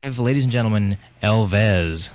Ladies and gentlemen, Elvez.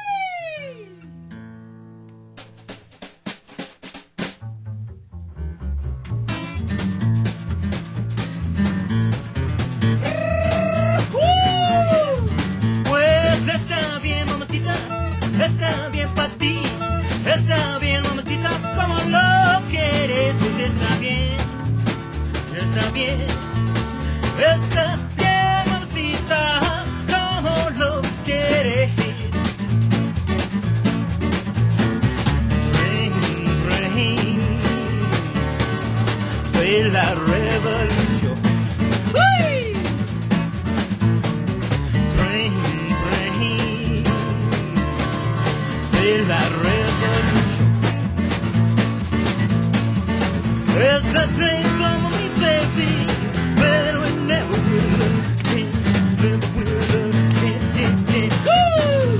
Pues está bien, mamacita, está bien para ti, está bien, mamacita, como lo quieres, pues está bien, está bien, está bien, mamacita, como lo quieres. Rain, rain, fue la revolución. ¡Uy! La revolución. It's a dream for me, baby, but it never will end. Never will end. Woo!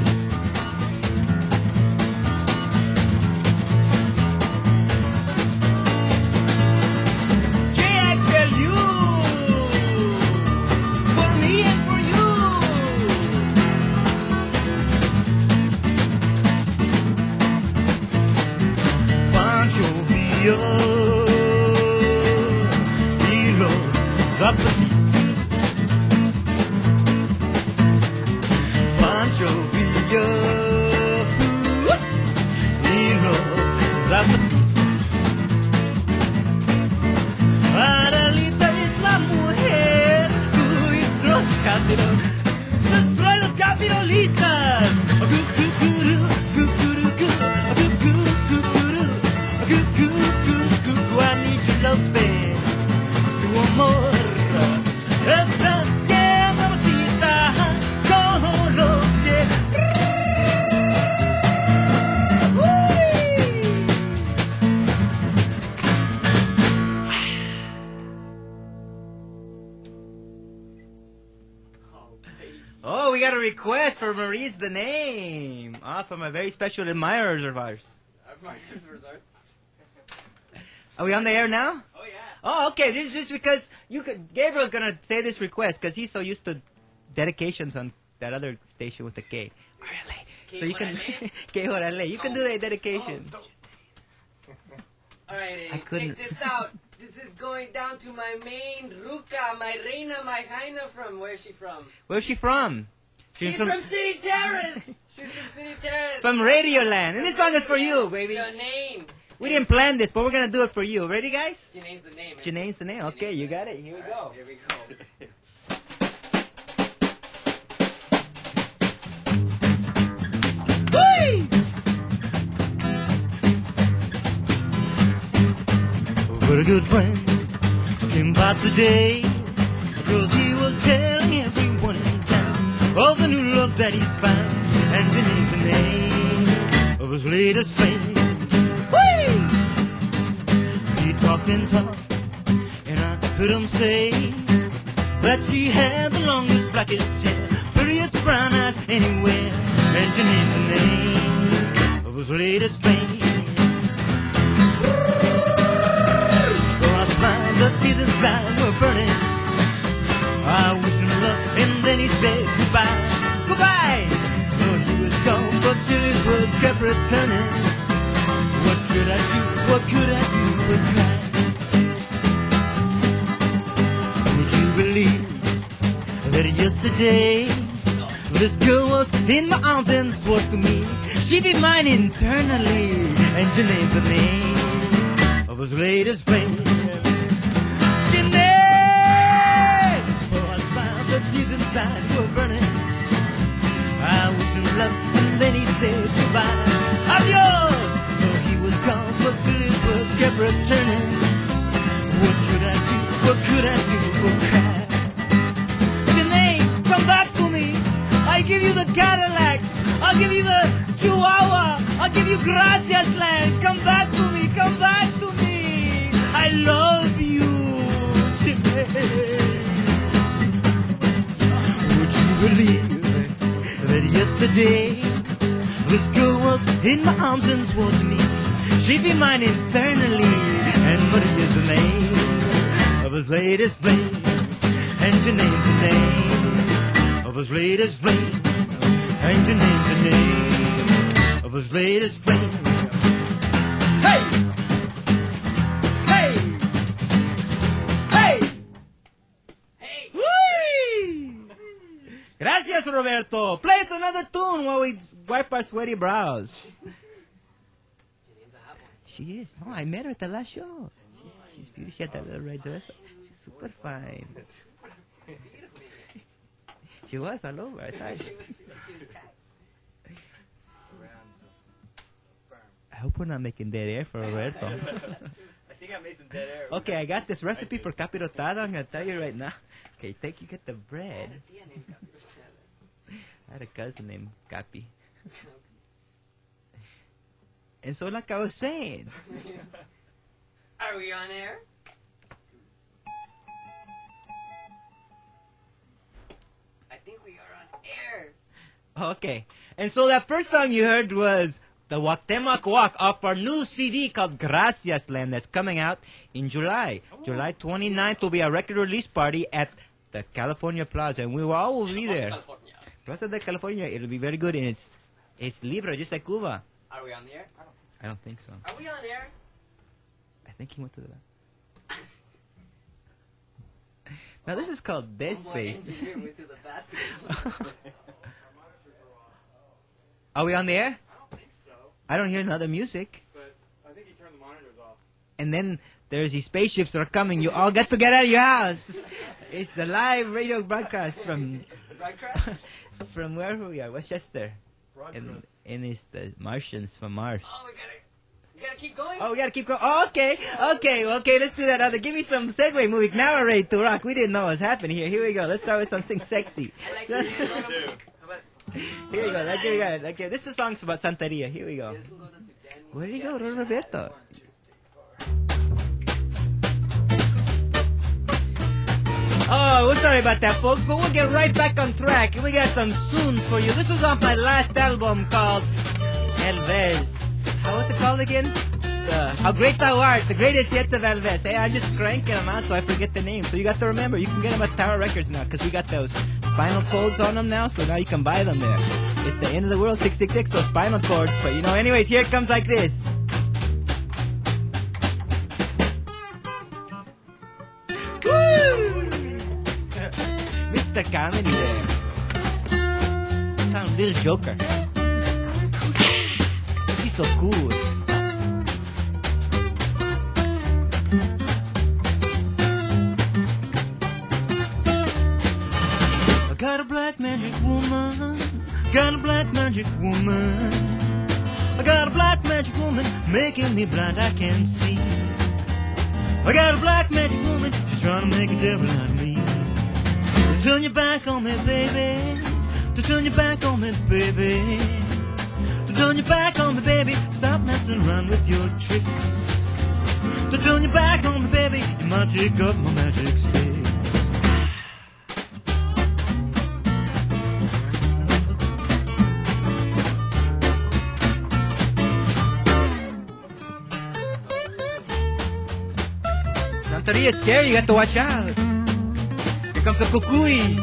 Yeah, I tell you, for me and for you. Y los zapatistas Pancho Villa y los zapatistas. Adalita es la mujer destroy los capitalistas. I need your love, babe, tu amor. Esta que mamacita, como lo que. Oh, we got a request for Maurice the Name. From a very special admirers of ours. Are we on the air now? Oh, yeah. Oh, okay. This is just because Gabriel's gonna say this request because he's so used to dedications on that other station with the K. Orale. So you can K Orale. You can do a dedication. All right, I couldn't. check this out. This is going down to my main Ruka, my Reina, my Jaina from. Where's she from? Where's she from? She's from City Terrace. She's from City Terrace. From Radioland. And this song is for you, baby. Janine. We didn't plan this, but we're gonna do it for you. Ready, guys? Janane's the name. Janane's the name. Okay, you got it. Here we go. Here we go. What a good friend came by today, because he was telling everyone in town all the new love that he's found, and Janane's the name of his latest friend. He talked and talked, and I heard him say that she had the longest, blackest hair, prettiest brown eyes anywhere, and Janane's the name of his latest friend. So I find the seasons inside were burning. I wish him luck, and then he said goodbye, goodbye. So he was gone, but still his words kept returning. What could I do? What could I do but try? Would you believe that yesterday this girl was in my arms and swore to me she'd be mine eternally, and Janane's the name of his latest friend. Janane! Oh, I found that his insides were burning. I wish him luck, and then he said goodbye. Adios! He was gone, but still his words kept returning. What could I do? What could I do but cry? Janane, come back to me. I give you the Cadillac. I'll give you the Chihuahua. I'll give you Gracias land. Come back to me. Come back to me. I love you, Janane. Would you believe that yesterday this girl was in my arms and swore to me she'd be mine eternally, and what is the name of his latest flame? And Janane's the name of of his latest flame. And your name's the name of his latest flame. Hey! Hey! Hey! Hey! Whee! Gracias, Roberto. Play us another tune while we wipe our sweaty brows. She is. Oh, I met her at the last show. She's beautiful. She had that little red dress. She's super fine. She was all over. I thought. I hope we're not making dead air for Roberto. I think I made some dead air. Okay, I got this recipe for capirotada. I'm going to tell you right now. Okay, you get the bread. I had a cousin named Capi. And so like I was saying. Are we on air? I think we are on air. Okay. And so that first song you heard was the Cuauhtemoc Walk off our new CD called Gracias Land that's coming out in July. July 29th will be a record release party at the California Plaza, and we all will be there. Plaza de California. It'll be very good, and it's libre, just like Cuba. Are we on the air? I don't think so. Are we on air? I think he went to the... Now this is called Dead Space. Engineer went to the bathroom. Are we on the air? I don't think so, I don't hear another music. but I think he turned the monitors off. And then there's these spaceships that are coming. You all got to get out of your house. It's the live radio broadcast from Broadcast? from where we are, Westchester. And it's the Martians from Mars. Oh, we gotta keep going? Oh, we gotta keep going. Oh, okay. Let's do that other. Give me some segue movie. Now we're ready to rock. We didn't know what was happening here. Here we go. Let's start with something sexy. I like it. Here we go. Okay, this is songs about Santeria. Here we go. Where did he go, Roberto? Oh, we're sorry about that, folks, but we'll get right back on track. We got some tunes for you. This was off my last album called Elvez. What's it called again? How Great Thou Art, the greatest hits of Elvez. Hey, I'm just cranking them out so I forget the name. So you got to remember, you can get them at Tower Records now, because we got those spinal codes on them now, so now you can buy them there. It's the end of the world, 666, those spinal cords. But, anyways, here it comes like this. Woo! Mr. Comedy there. Sound little Joker. He's so cool. I got a black magic woman. Got a black magic woman. I got a black magic woman making me blind, I can't see. I got a black magic woman, she's trying to make a devil out of me. To turn your back on me, baby. To turn your back on me, baby. To turn your back on me, baby. Stop messing around with your tricks. To turn your back on me, baby. You might take up my magic stick. Santeria is scary, you have to watch out. Here comes the kukui.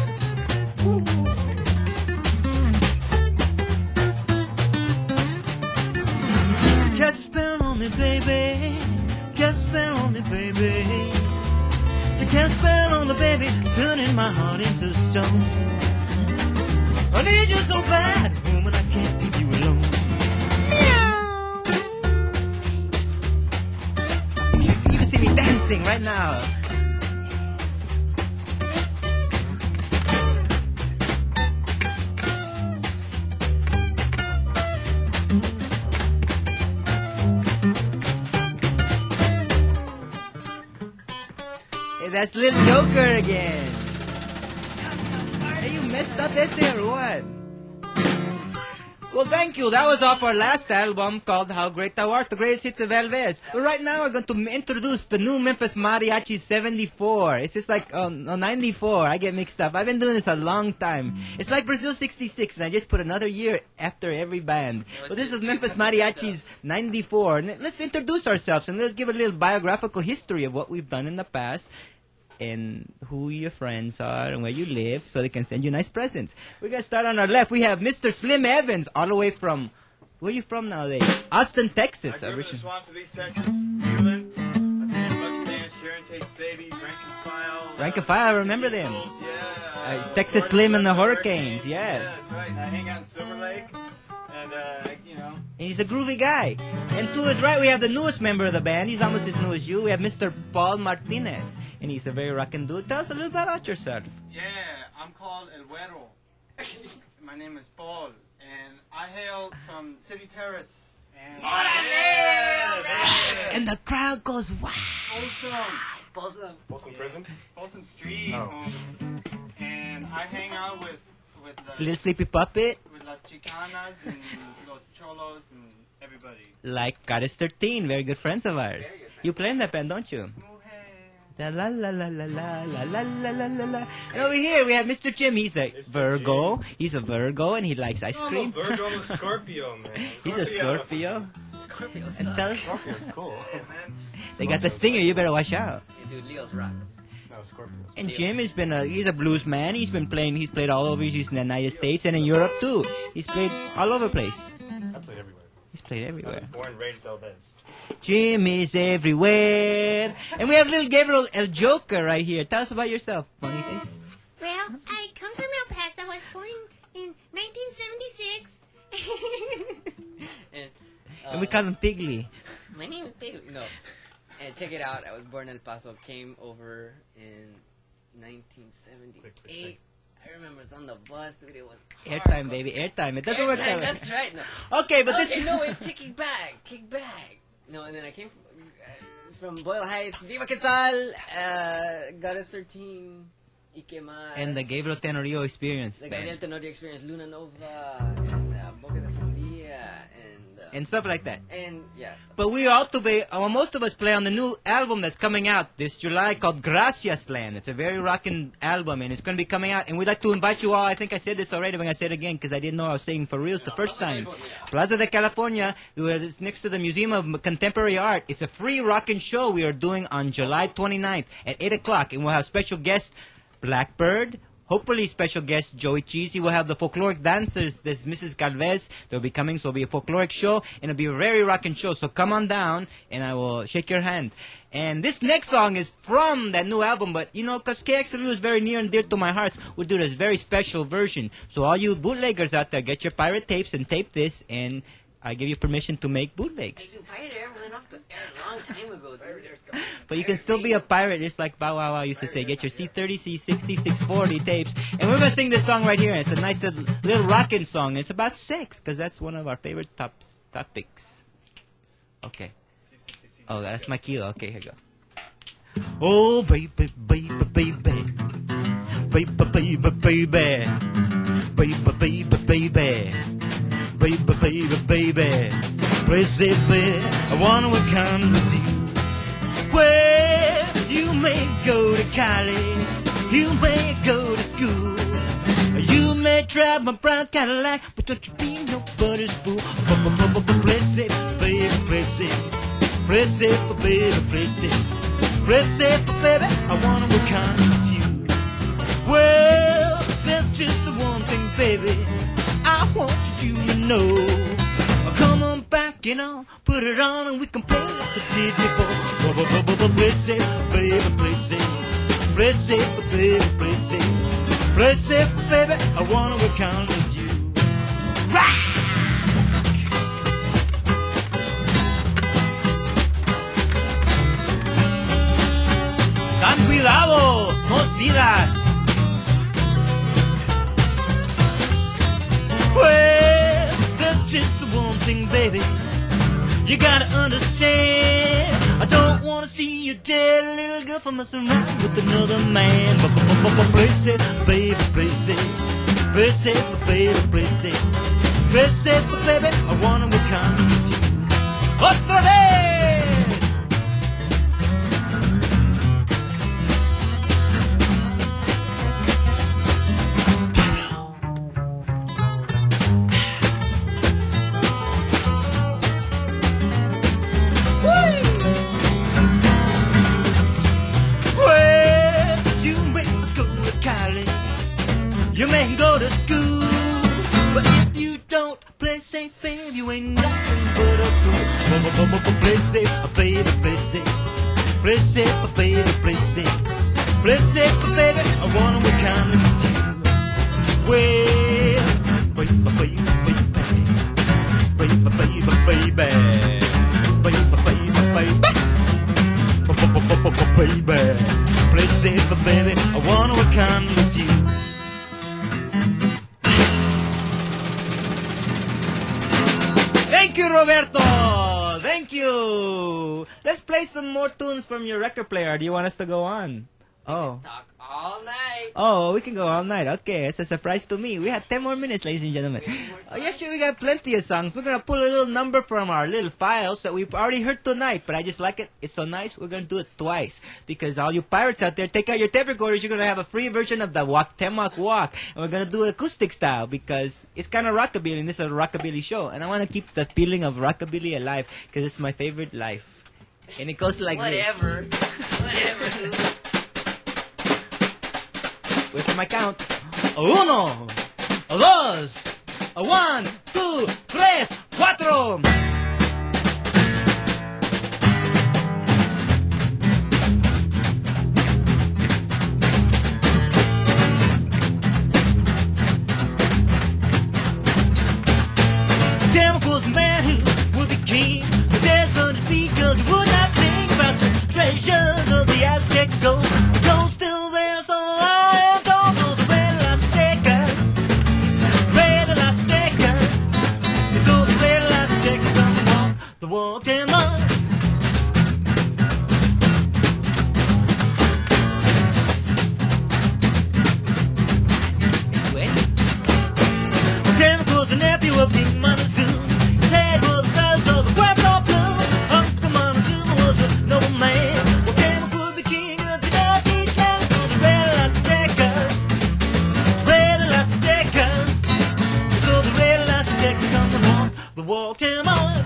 Cast a spell on me, baby. Cast a spell on me, baby. You cast a spell on me, baby, turning my heart into stone. I need you so bad, woman, I can't leave you alone. You can see me dancing right now. Hey, that's Little Joker again. Hey, you messed up that thing or what? Well, thank you. That was off our last album called How Great Thou Art, the greatest hits of Elvez. But right now we're going to introduce the new Memphis Mariachi 74. It's just like 94. I get mixed up. I've been doing this a long time. It's like Brazil 66, and I just put another year after every band. So this is Memphis Mariachi's 94. And let's introduce ourselves, and let's give a little biographical history of what we've done in the past. and who your friends are and where you live so they can send you nice presents. We're going to start on our left. We have Mr. Slim Evans all the way from, where are you from nowadays? Austin, Texas. I grew up in the swamps of East Texas, Cleveland. I played Bucky Dance, Sharon Tate's Baby, Rank and File. Rank and File, I remember them. Yeah. Texas Slim and the Hurricanes, yes. Yeah, that's right. And I hang out in Silver Lake. And, And he's a groovy guy. And to his right, we have the newest member of the band. He's almost as new as you. We have Mr. Paul Martinez. And he's a very rockin' dude. Tell us a little bit about yourself. Yeah, I'm called El Güero. My name is Paul, and I hail from City Terrace. And And the crowd goes, wow. Folsom Prison? Folsom Street. Oh. And I hang out with Little Sleepy Puppet, with Las Chicanas and Los Cholos and everybody. like Goddess 13, very good friends of ours. You play in that band, don't you? La la la la la la la la la la la la. And over here we have Mr. Jim. He's a Virgo. He's a Virgo and he likes ice I'm cream. a Virgo, I'm a Scorpio, man. He's a Scorpio. And tell us, Scorpio's cool. they got the stinger. You better watch out. Dude, Leo's rock. No, Scorpio's And Jim has been he's a blues man. He's played all over. He's in the United States and in Europe too. He's played all over the place. I played everywhere. He's played I everywhere. was born and raised Elvez. Jim is everywhere. And we have little Gabriel El Joker right here. Tell us about yourself, funny face. Well, I come from El Paso. I was born in 1976. And we call him Piggly. My name is Bailey. No. And check it out. I was born in El Paso. Came over in 1978. I remember it was on the bus, dude. It was Airtime, hardcore. baby, airtime. It doesn't work that way. That's right. No. Okay, but Okay, this. no, it's kick back. No, and then I came from Boyle Heights, Viva Quetzal, Goddess 13, Ike Mas. And the Gabriel Tenorio experience, The Gabriel man. Tenorio experience, Luna Nova, and Boca de Sandia, And stuff like that. and yes. But we ought to be, most of us play on the new album that's coming out this July called Gracias Land. It's a very rockin' album and it's going to be coming out. And we'd like to invite you all, I think I said this already, but I'm going to say it again because I didn't know I was saying for reals the first time. Plaza de California, it's next to the Museum of Contemporary Art. It's a free rockin' show we are doing on July 29th at 8 o'clock. And we'll have special guests, Blackbird, hopefully special guest Joey Cheesy. We'll have the folkloric dancers. There's Mrs. Galvez. They'll be coming, so it'll be a folkloric show, and it'll be a very rockin' show. So come on down, and I will shake your hand. And this next song is from that new album, but, you know, because KXLU is very near and dear to my heart, we'll do this very special version. So all you bootleggers out there, get your pirate tapes and tape this, and I give you permission to make bootlegs. Dude, Pirate Air went off the air a long time ago, dude. But you can still be a pirate, just like Bow Wow Wow used to say. Get your C30, C60, 640 tapes. And we're going to sing this song right here. And it's a nice little rockin' song. It's about sex, because that's one of our favorite topics. Okay. Oh, that's my kilo. Okay, here you go. Oh, baby, baby, baby. Baby, baby, baby. Baby, baby, baby. Baby, baby, baby. Crazy, baby. I wonder what kind of you. Well, you may go to college, you may go to school, you may drive my brown Cadillac, but don't you be nobody's fool. Press it, baby, press it. Press it, baby, press it. Press it, baby, I wonder what kind of you. Well, there's just the one thing, baby, I want you to know. Come on back, you know, put it on and we can play like we did before. Press it, baby, press it. Press it, baby, press it. Press it, baby, I wanna work on with you. Rock! Tan cuidado, no sigas. Well, that's just the one thing, baby. You gotta understand. I don't wanna see you dead, little girl, for messing around with another man. Press it, baby, press it. Press it, baby, press it. Press it, baby, I wanna become with you. Otra vez! Well, You may go to school, but if you don't play safe, babe, you ain't nothing but a fool. Play safe, baby, play safe. Play safe, baby, play safe. Play safe, baby, I wanna be kind of you. Well, baby, baby, baby, baby, baby, play safe, baby, I wanna be kind with you. Thank you, Roberto! Thank you! Let's play some more tunes from your record player. Do you want us to go on? Oh. Talk all night. Oh, we can go all night. Okay, it's a surprise to me. We have 10 more minutes, ladies and gentlemen. Oh, yes, sure, we got plenty of songs. We're gonna pull a little number from our little files that we've already heard tonight, but I just like it. It's so nice, we're gonna do it twice. Because all you pirates out there, take out your tape recorders, you're gonna have a free version of the Walk Temak Walk. And we're gonna do it acoustic style because it's kind of rockabilly, and this is a rockabilly show. And I wanna keep the feeling of rockabilly alive because it's my favorite life. And it goes like Whatever. this. With my count. Uno, dos, 1, 2, 3, 4. There was a man who would be king. The dead on the sea, 'cause he would not think about the treasures of the Aztec gold. The gold still there, so I don't know the red Aztecas. Red Aztecas. It's those red Aztecas on the walk them up. Anyway, Grandma was the nephew of King Montezuma. His head was the size of a Puerto Blue. Uncle Montezuma was a noble man. Well, Grandma was the king of the Northeast land. So the red Aztecas, red Aztecas. So the red Aztecas on the walk him on.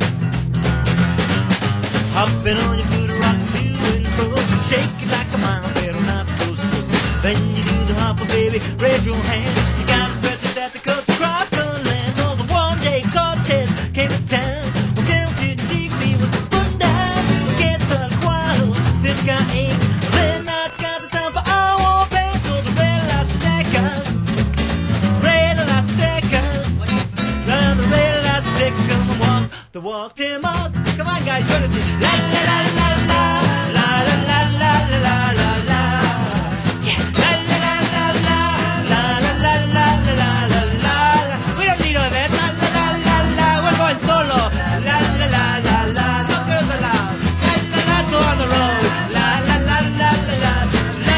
Hopping on your foot, rockin' to and fro. Shake it like a mile, pero not so slow. Then you do the hopper, baby, raise your hand. You gotta press it at the cuts across the land. Oh, the one day Cortez came to town. Well, down to the degree with the foot down. We get to the quarter, this guy ain't. Then I got the time for our band. So the red Aztecas, red Aztecas. Round the red Aztecas, come and walk the walk them up. Come on, guys, join us. La la la la la la la la la la la la. Yeah. La la la la la la la la la la la la. We don't need all that. La la la la la. We're going solo. La la la la la. No girls allowed. La la la. Go on the road. La la la la la la la.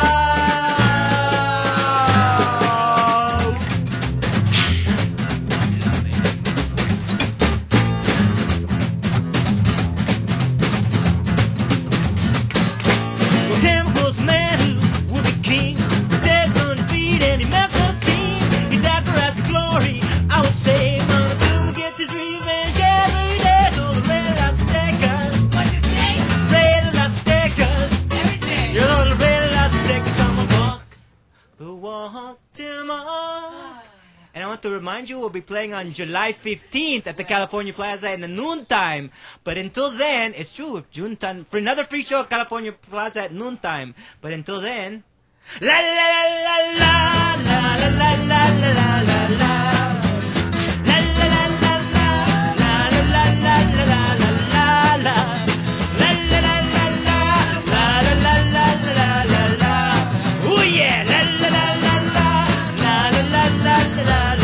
Well, Tim was the man who would be king. Dead on his feet and he messed up steam. He died for us glory. I would say, Montezuma gets his revenge every day. So the red Aztecas, What'd you say? red Aztecas, Every day. you know the red Aztecas on the walk them up. And I want to remind you, we'll be playing on July 15th at the California Plaza in the noontime. But until then, it's true, June 10th, for another free show at California Plaza at noontime. But until then, la la la la la la la la la la la la la. La la la la la la la la la la la la. La la la la la la la la la la la. Oh yeah, la la la la la la la la la la la la.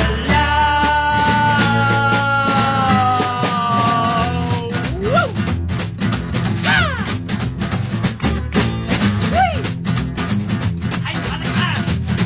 Woo! Ah! Whee! I got it. Ah!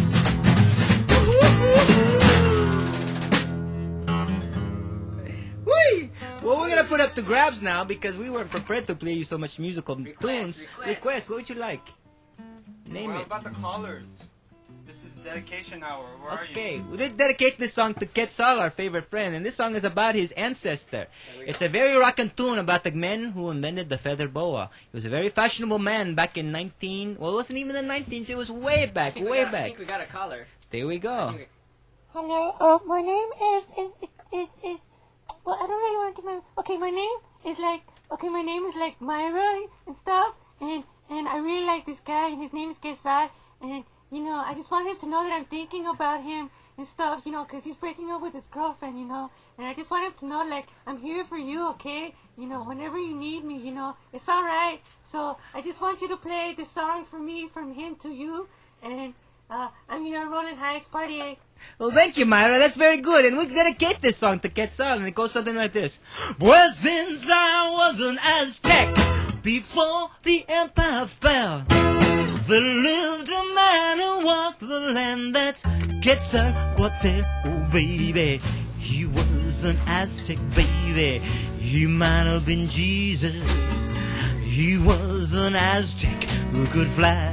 Whee! Well, we're gonna put up the grabs now because we weren't prepared to play you so much musical tunes. Request. What would you like? Name What it. about the callers? This is dedication hour. Where are you? Okay, we did dedicate this song to Quetzal, our favorite friend, and this song is about his ancestor. It's a very rockin' tune about the man who invented the feather boa. He was a very fashionable man back in well, it wasn't even the 19s, it was way back, way I back. think we got a caller. There we go. Hello. My name is. Well, I don't really want to. Okay, my name is like. Okay, my name is like Myra and stuff, and I really like this guy, and his name is Quetzal, and you know, I just want him to know that I'm thinking about him and stuff, you know, 'cause he's breaking up with his girlfriend, you know, and I just want him to know, like, I'm here for you, okay? You know, whenever you need me, you know, it's alright. So I just want you to play the song for me, from him to you, and I'm your Rolling Heights Party. Well, thank you, Myra. That's very good. And we dedicate this song to Quetzal, and it goes something like this. Well, since I was an Aztec, before the empire fell, there lived a man who walked the land. That's Quetzalcoatl, oh baby. He was an Aztec, baby. He might have been Jesus. He was an Aztec who could fly.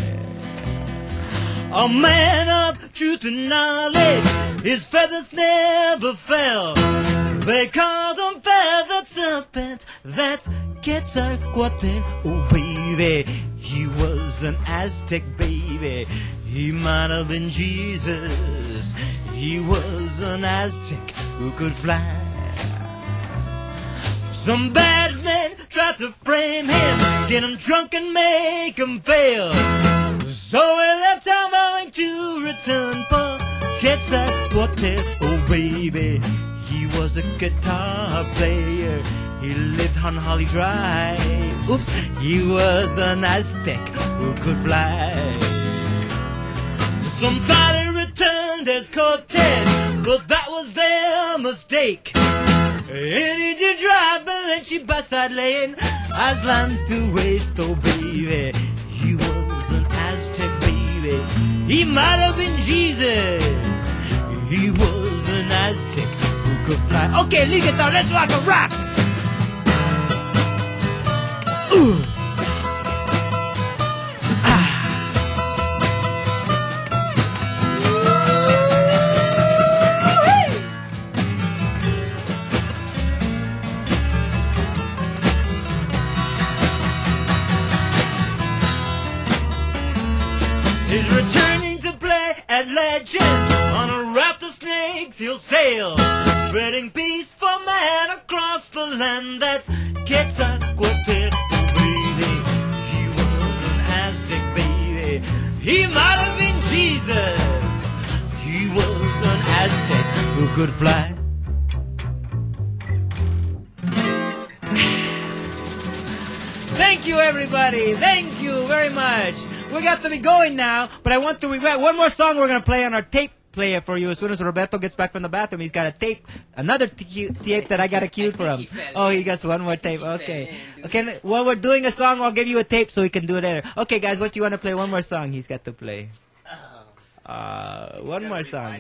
A man of truth and knowledge, his feathers never fell. They called him Feathered Serpent, that's Quetzalcoatl, oh baby. He was an Aztec, baby. He might have been Jesus. He was an Aztec who could fly. Some bad men tried to frame him, get him drunk and make him fail. So we left our going to return for Quetzalcoatl, oh baby. He was a guitar player. He lived on Holly Drive. Oops, he was an Aztec who could fly. Somebody returned as Cortez, but that was their mistake. And he did drive, but then she beside laying Aslan to waste, oh baby. He was an Aztec, baby. He might have been Jesus. He was an Aztec who could fly. Okay, lead guitar, let's rock a rock. Ooh. He's returning to play at Legend. On a raft of snakes he'll sail, spreading peace for man across the land. That's Quetzalcoatl, baby. He was an Aztec, baby. He might have been Jesus. He was an Aztec who could fly. Thank you, everybody. Thank you very much. We got to be going now, but I want to regret one more song we're going to play on our tape player for you as soon as Roberto gets back from the bathroom. He's got a tape, another tape that I got a cue for him. Oh, he got one more tape. Okay. Okay, while we're doing a song, I'll give you a tape so we can do it later. Okay, guys, what do you want to play? One more song he's got to play. One more song.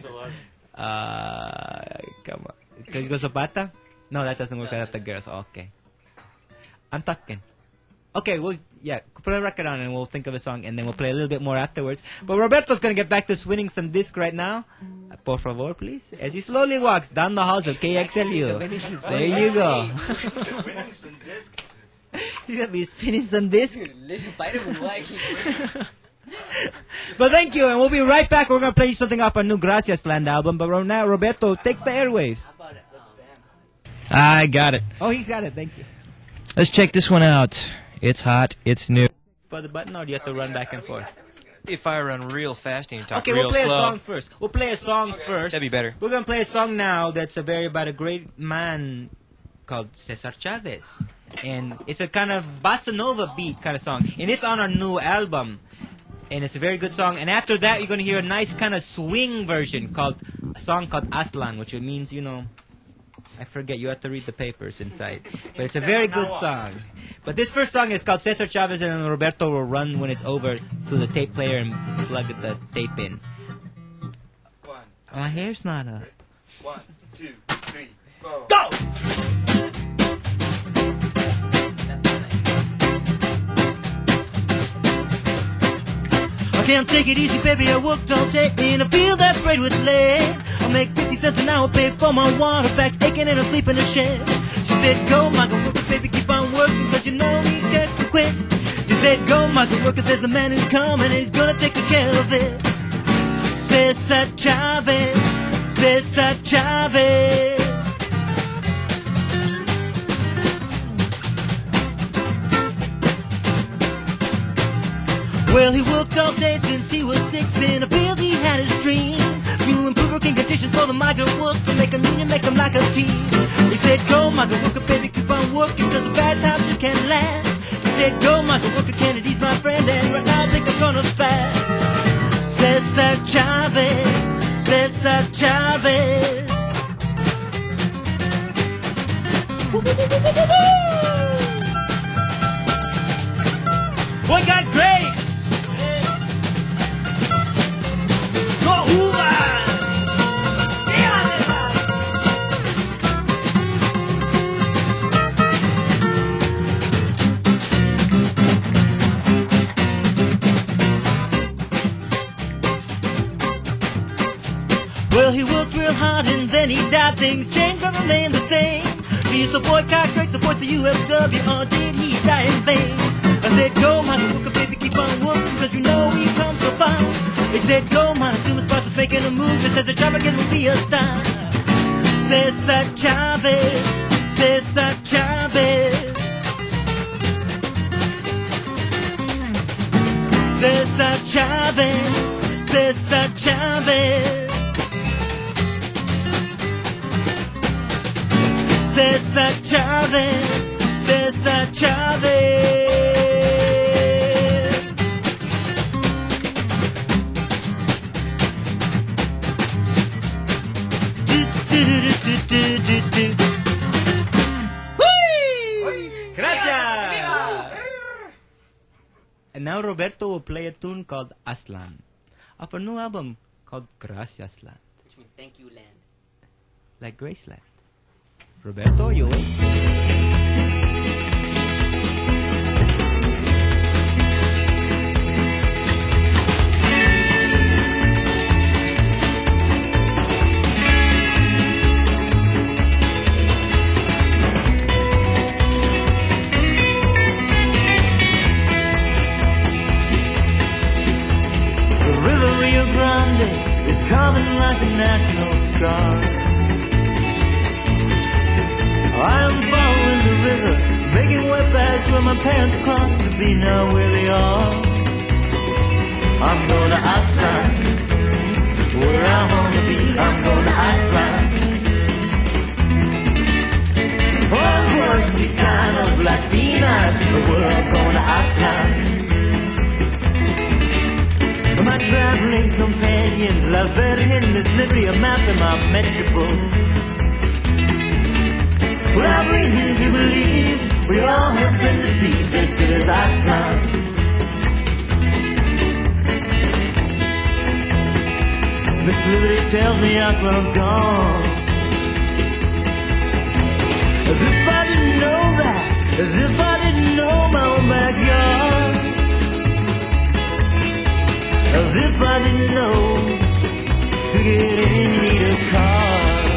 Come on. Can you go Zapata? No, that doesn't work out the girls. Okay. I'm talking. Okay, well, yeah, put a record on and we'll think of a song and then we'll play a little bit more afterwards. But Roberto's going to get back to winning some disc right now. Por favor, please. As he slowly walks down the halls of KXLU. There you go. He's going to be spinning some disc. But thank you, and we'll be right back. We're going to play you something off our new Gracias Land album. But right now, Roberto, take the airwaves. I got it. Oh, he's got it. Thank you. Let's check this one out. It's hot. It's new. For the button, or do you have to run back and forth? If I run real fast and you talk Okay, real we'll play slow, a song first. We'll play a song first. that'd be better. We're going to play a song now that's about a great man called Cesar Chavez. And it's a kind of bossa nova beat kind of song. And it's on our new album. And it's a very good song. And after that, you're going to hear a nice kind of swing version a song called Aslan, which means, you know, I forget, you have to read the papers inside. But it's a very good song. But this first song is called Cesar Chavez, and Roberto will run when it's over to the tape player and plug the tape in. My hair's not up. 1, 2, 3, 4. Go! I can't take it easy, baby, I worked all day and I feel that afraid with lead. I'll make 50 cents an hour, pay for my water bags, aching and I sleep in the shed. She said, go, Michael, work, baby, keep on working, cause you know we got to quit. She said, go, Michael, work, there's a man who's coming and he's gonna take care of it. Cesar Chavez, Cesar Chavez. Well, he worked all day since he was 6 in a field he had his dream to improve working conditions for the migrant worker, make them union, make them like a team. He said, go migrant worker, baby, keep on working, cause the bad times just can't last. He said, go migrant worker, Kennedy's my friend, and right now I think I'm gonna fast. Cesar Chavez, Cesar Chavez. Boy got grace. Go Uvas. Well, he worked real hard and then he died. Things changed, but remained the same. He used to boycott, great support the UFW, or did he die in vain? I said, go, my worker, baby, keep on working, cause you know we come so far. They said, go, my consumer spots is making a move, it says the job again will be a star. Cesar Chavez, Cesar Chavez. Cesar Chavez, Cesar Chavez. Cesar Chavez, Cesar Chavez. Gracias. And now Roberto will play a tune called Aslan, off a new album called Gracias Land, Which means thank you, land. like Graceland. Roberto, you wait. The river Rio Grande is coming like a national star. I'm following the river, making way past where my parents crossed to be now where they are. I'm going to Aslan, where I wanna be. I'm going to Aslan. All boys, Chicanos, Latinas, we're going to Aslan. My traveling companions, La Virgen, Miss Liberty, a map in my metricals. We have reason to believe we all have been deceived as good as Aslan. Miss Liberty tells me Aslan's gone. As if I didn't know that, as if I didn't know my own backyard. As if I didn't know to get in need a car.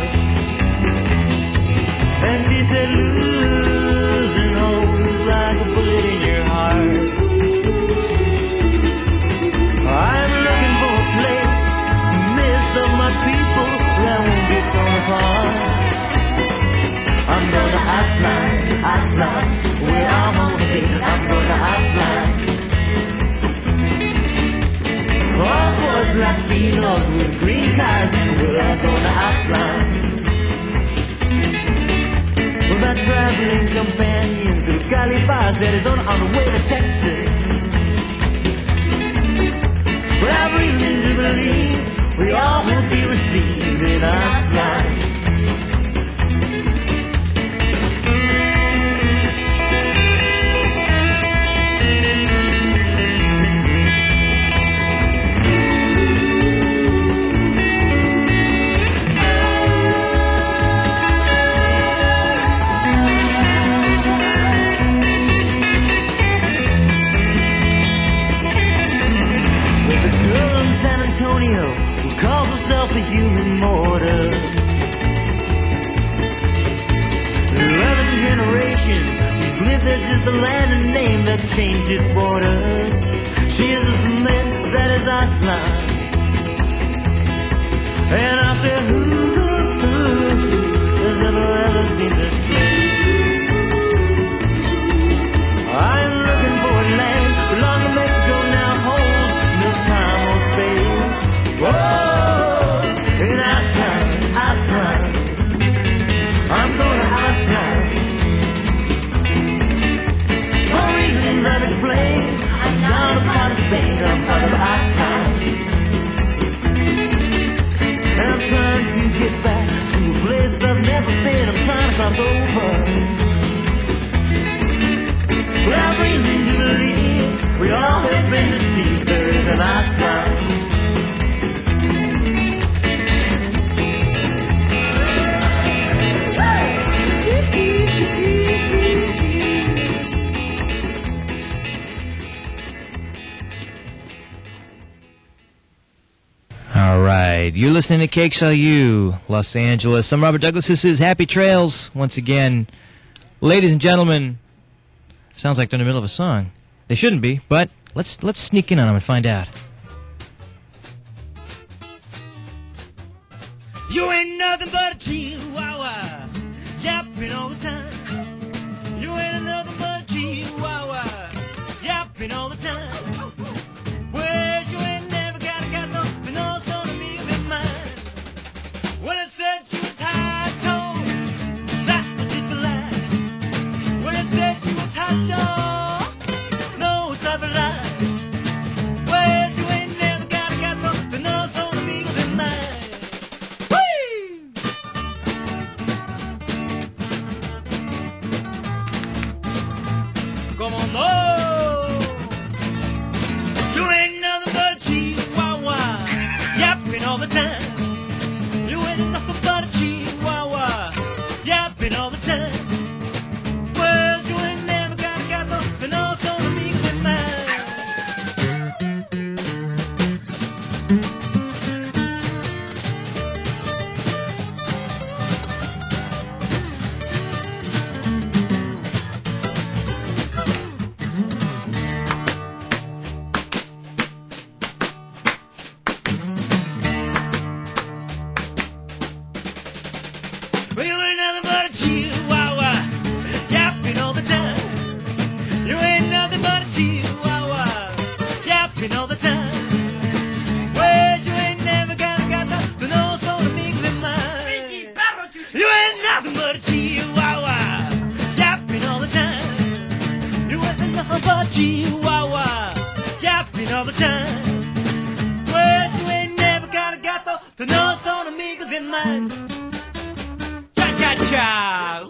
And she said, losing hope is like a bullet in your heart. I'm looking for a place, midst of my people, that won't get torn apart. I'm going to Aslan, Aslan, where I wanna be. I'm going to Aslan. All boys, Latinos with green eyes, we're going to Aslan. With my traveling companions through Califas, Arizona, on the way to Texas. But I've reason to believe we all will be received in Aslan. Who calls herself a human mortal. 11 generations who's lived there since the land and name that changed its borders. She is the cement that is Aslan. And I said, who has ever seen this thing? I'm looking for a land belong to Mexico now holds no time or space. Whoa, and I sign, I'm gonna outside. For reasons unexplained, I'm not a part of Spain, I'm part of Iceland. And I'm trying to get back to a place I've never been, I'm trying to cross over. Well, I've reason to believe we all have been deceived, there is an Iceland. All right, you're listening to KXLU, Los Angeles. I'm Robert Douglas. This is Happy Trails once again. Ladies and gentlemen, sounds like they're in the middle of a song. They shouldn't be, but let's sneak in on them and find out. You ain't nothing but a chihuahua, yapping all the time. You ain't nothing but a chihuahua, yapping all the time. Well, you ain't never got nothing else on me than mine. When I said you was high tone, that was just a lie. When I said you was high tone, no, it's not a lie. Well, you ain't never got nothing else on me than mine. Come on, no! You ain't nothing but a chihuahua, yapping all the time. You ain't nothing but a chihuahua, yapping all the time. Well, you ain't never got nothing else on me than mine. Well, you ain't nothing but a chihuahua, yapping all the time. You ain't nothing but a chihuahua, yapping all the time. Well, you ain't never got nothing else on me than mine. You ain't nothing but a chihuahua, yapping all the time. You ain't nothing but a chihuahua, yapping all the time. Well, you ain't never got nothing else on me than mine. Cha-cha!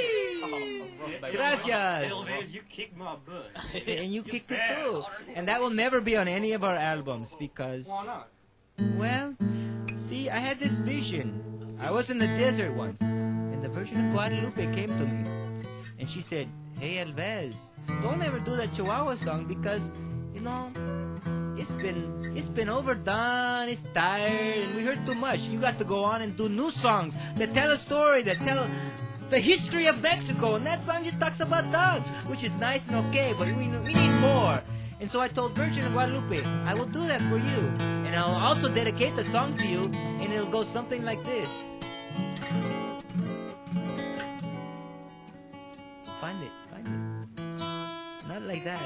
Gracias! You kicked my butt. And you kicked it too. And that will never be on any of our albums because... Why not? Well, see, I had this vision. I was in the desert once, and the Virgin of Guadalupe came to me. And she said, hey, Alves, don't ever do that Chihuahua song because, you know, it's been overdone, it's tired, and we heard too much. You got to go on and do new songs that tell a story, that tell the history of Mexico. And that song just talks about dogs, which is nice and okay, but we need more. And so I told Virgin of Guadalupe, I will do that for you. And I'll also dedicate the song to you, and it'll go something like this. Find it. Not like that.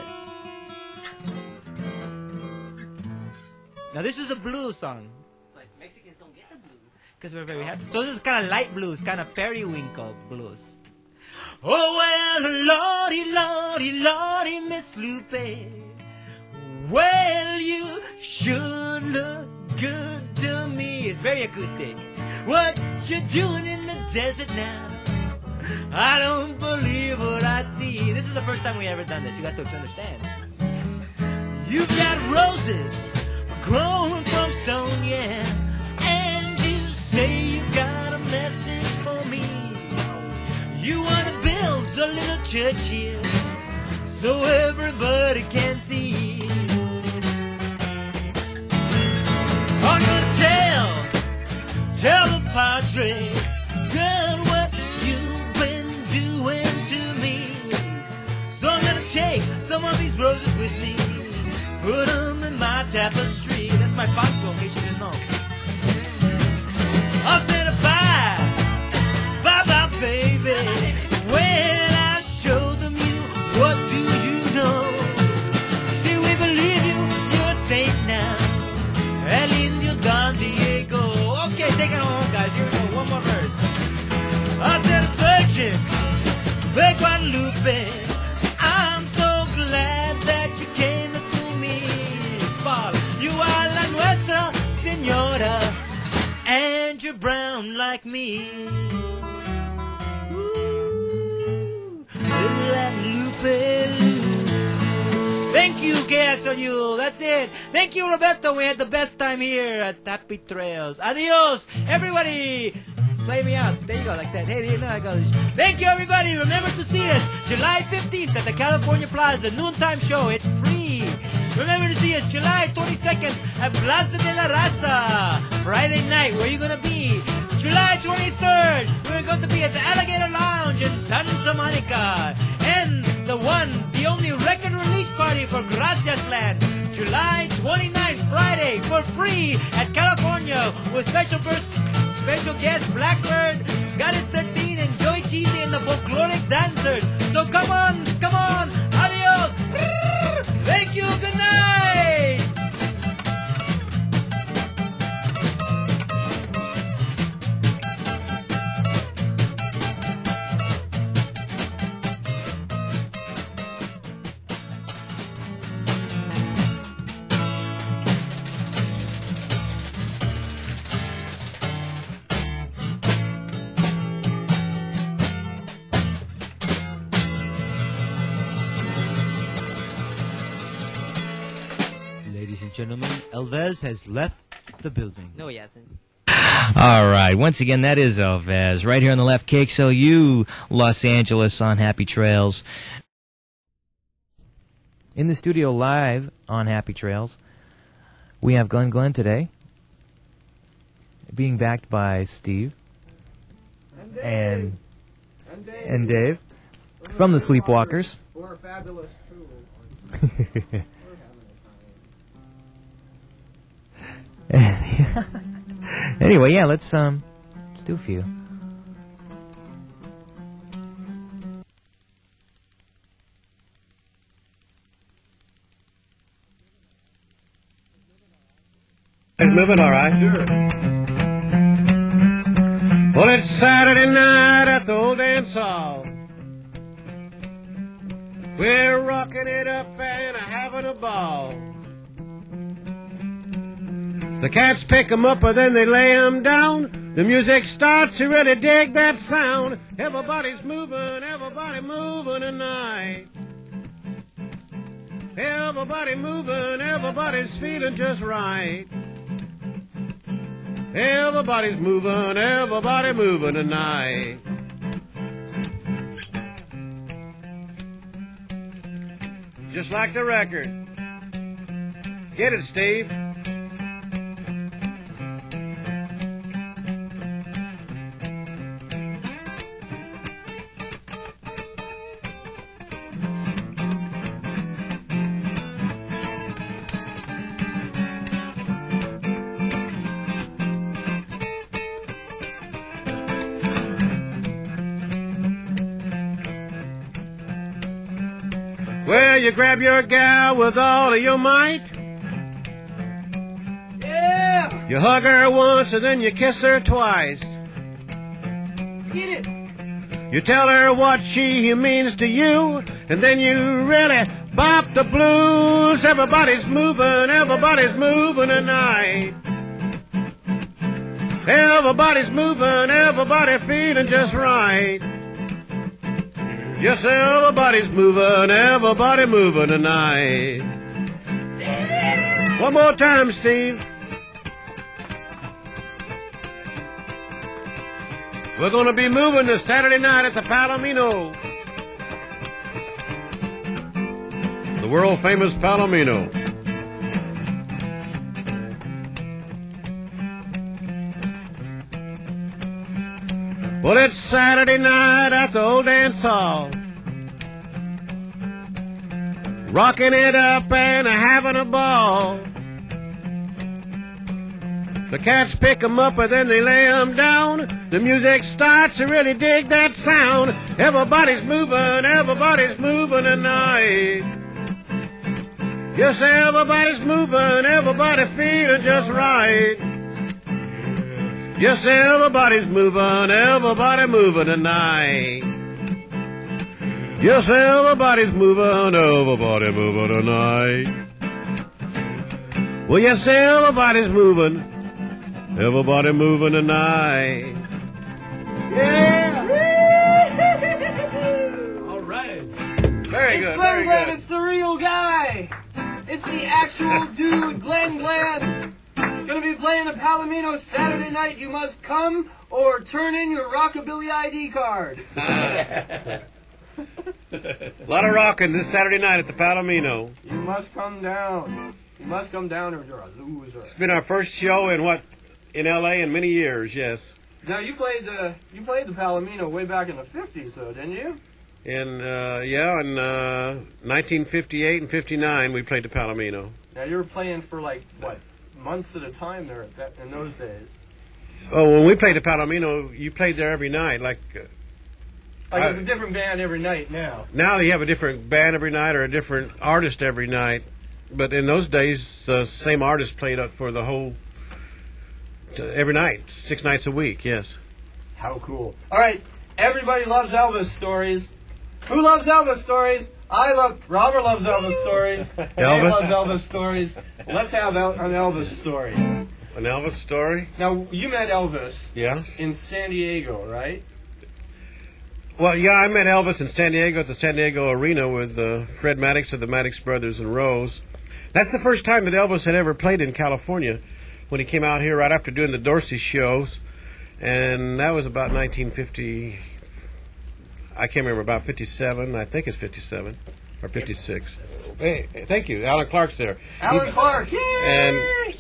Now this is a blues song. But Mexicans don't get the blues. Because we're very happy. So this is kind of light blues, kind of periwinkle blues. Oh, well, Lordy, Miss Lupe. Well, you sure look good to me. It's very acoustic. What you doing in the desert now? I don't believe what I see. This is the first time we ever done this. You got to understand. You've got roses growing from stone, yeah. And you say you got a message for me. You want to build a little church here so everybody can see. I'm gonna tell the padre, girl, what you've been doing to me. So I'm gonna take some of these roses with me, put them in my tapestry. That's my poncho, in case you didn't know. Guadalupe. I'm so glad that you came to me. Paul, you are la nuestra señora, and you're brown like me. Ooh, Guadalupe. Thank you, KXLU. That's it. Thank you, Roberto. We had the best time here at Happy Trails. Adios, everybody. Play me out. There you go, like that. Hey, there you go. Thank you, everybody. Remember to see us July 15th at the California Plaza noontime show. It's free. Remember to see us July 22nd at Plaza de la Raza. Friday night, where are you going to be? July 23rd, we're going to be at the Alligator Lounge in Santa Monica. And the one, the only record release party for Gracias Land. July 29th, Friday, for free at California with special guests Blackbird, Goddess 13, and Joey Cheesy and the Folkloric Dancers. So come on, adios. Thank you, good night. Ladies and gentlemen, Elvez has left the building. No, he hasn't. All right. Once again, that is Elvez. Right here on the left, KXLU, Los Angeles on Happy Trails. In the studio live on Happy Trails, we have Glenn today, being backed by Steve and Dave from the Sleepwalkers. We're fabulous too. Anyway, yeah, let's do a few. It's moving all right. Sure. Well, it's Saturday night at the old dance hall. We're rocking it up and having a ball. The cats pick 'em up and then they lay 'em down. The music starts, you really dig that sound. Everybody's moving tonight. Everybody moving, everybody's feeling just right. Everybody's moving, everybody moving tonight. Just like the record. Get it, Steve. Well, you grab your gal with all of your might. Yeah! You hug her once and then you kiss her twice. Get it! You tell her what she means to you, and then you really bop the blues. Everybody's moving tonight. Everybody's moving, everybody feeling just right. Yes, everybody moving tonight. One more time, Steve. We're going to be moving this Saturday night at the Palomino. The world famous Palomino. Well, it's Saturday night at the old dance hall. Rocking it up and having a ball. The cats pick 'em up and then they lay 'em down. The music starts, you really dig that sound. Everybody's moving tonight. Yes, everybody's moving, everybody feeling just right. Yes, everybody's moving tonight. Yes, everybody's moving tonight. Well, yes, everybody's moving tonight. Yeah! All right. Very good, very Glenn, good. it's the real guy. It's the actual dude, Glenn. Gonna be playing the Palomino Saturday night. You must come or turn in your Rockabilly ID card. A lot of rocking this Saturday night at the Palomino. You must come down. You must come down or you're a loser. It's been our first show in LA in many years, yes. Now you played the Palomino way back in the 50s, though, didn't you? In 1958 and 59 we played the Palomino. Now you were playing for like what, months at a time there in those days. Oh, when we played the Palomino, you played there every night. Like it's a different band every night now. now you have a different band every night or a different artist every night. But in those days, the same artist played up for the whole every night, 6 nights a week. Yes. How cool! All right, everybody loves Elvis stories. Who loves Elvis stories? Robert loves Elvis stories. Dave loves Elvis stories. Let's have an Elvis story. An Elvis story? Now, you met Elvis Yes. in San Diego, right? Well, yeah, I met Elvis in San Diego at the San Diego Arena with Fred Maddox of the Maddox Brothers and Rose. That's the first time that Elvis had ever played in California, when he came out here right after doing the Dorsey shows. And that was about 1950, I can't remember, about 57, I think it's 57, or 56. Hey, thank you, Alan Clark's there. Alan Clark, yay! And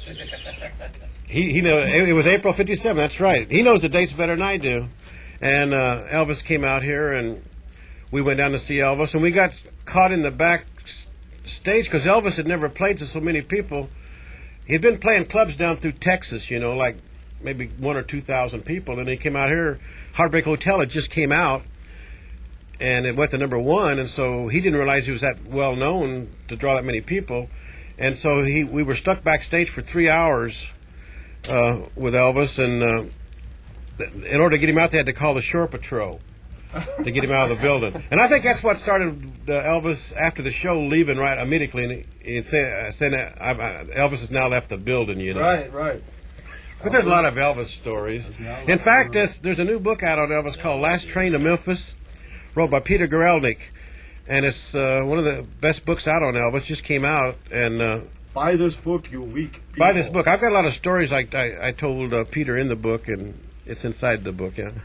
he knows, it was April 57, that's right. He knows the dates better than I do. And Elvis came out here, and we went down to see Elvis, and we got caught in the back stage because Elvis had never played to so many people. He'd been playing clubs down through Texas, like maybe 1,000 or 2,000 people, and he came out here. Heartbreak Hotel had just came out, and it went to #1, and so he didn't realize he was that well known to draw that many people, and so we were stuck backstage for 3 hours with Elvis, and in order to get him out, they had to call the Shore Patrol to get him out of the building. And I think that's what started Elvis, after the show, leaving right immediately. And he said Elvis has now left the building, Right. But there's a lot of Elvis stories. In fact, there's a new book out on Elvis called Last Train to Memphis, wrote by Peter Guralnick. And it's one of the best books out on Elvis, just came out. And Buy this book, you weak people. buy this book. I've got a lot of stories like I told Peter in the book, and it's inside the book, yeah.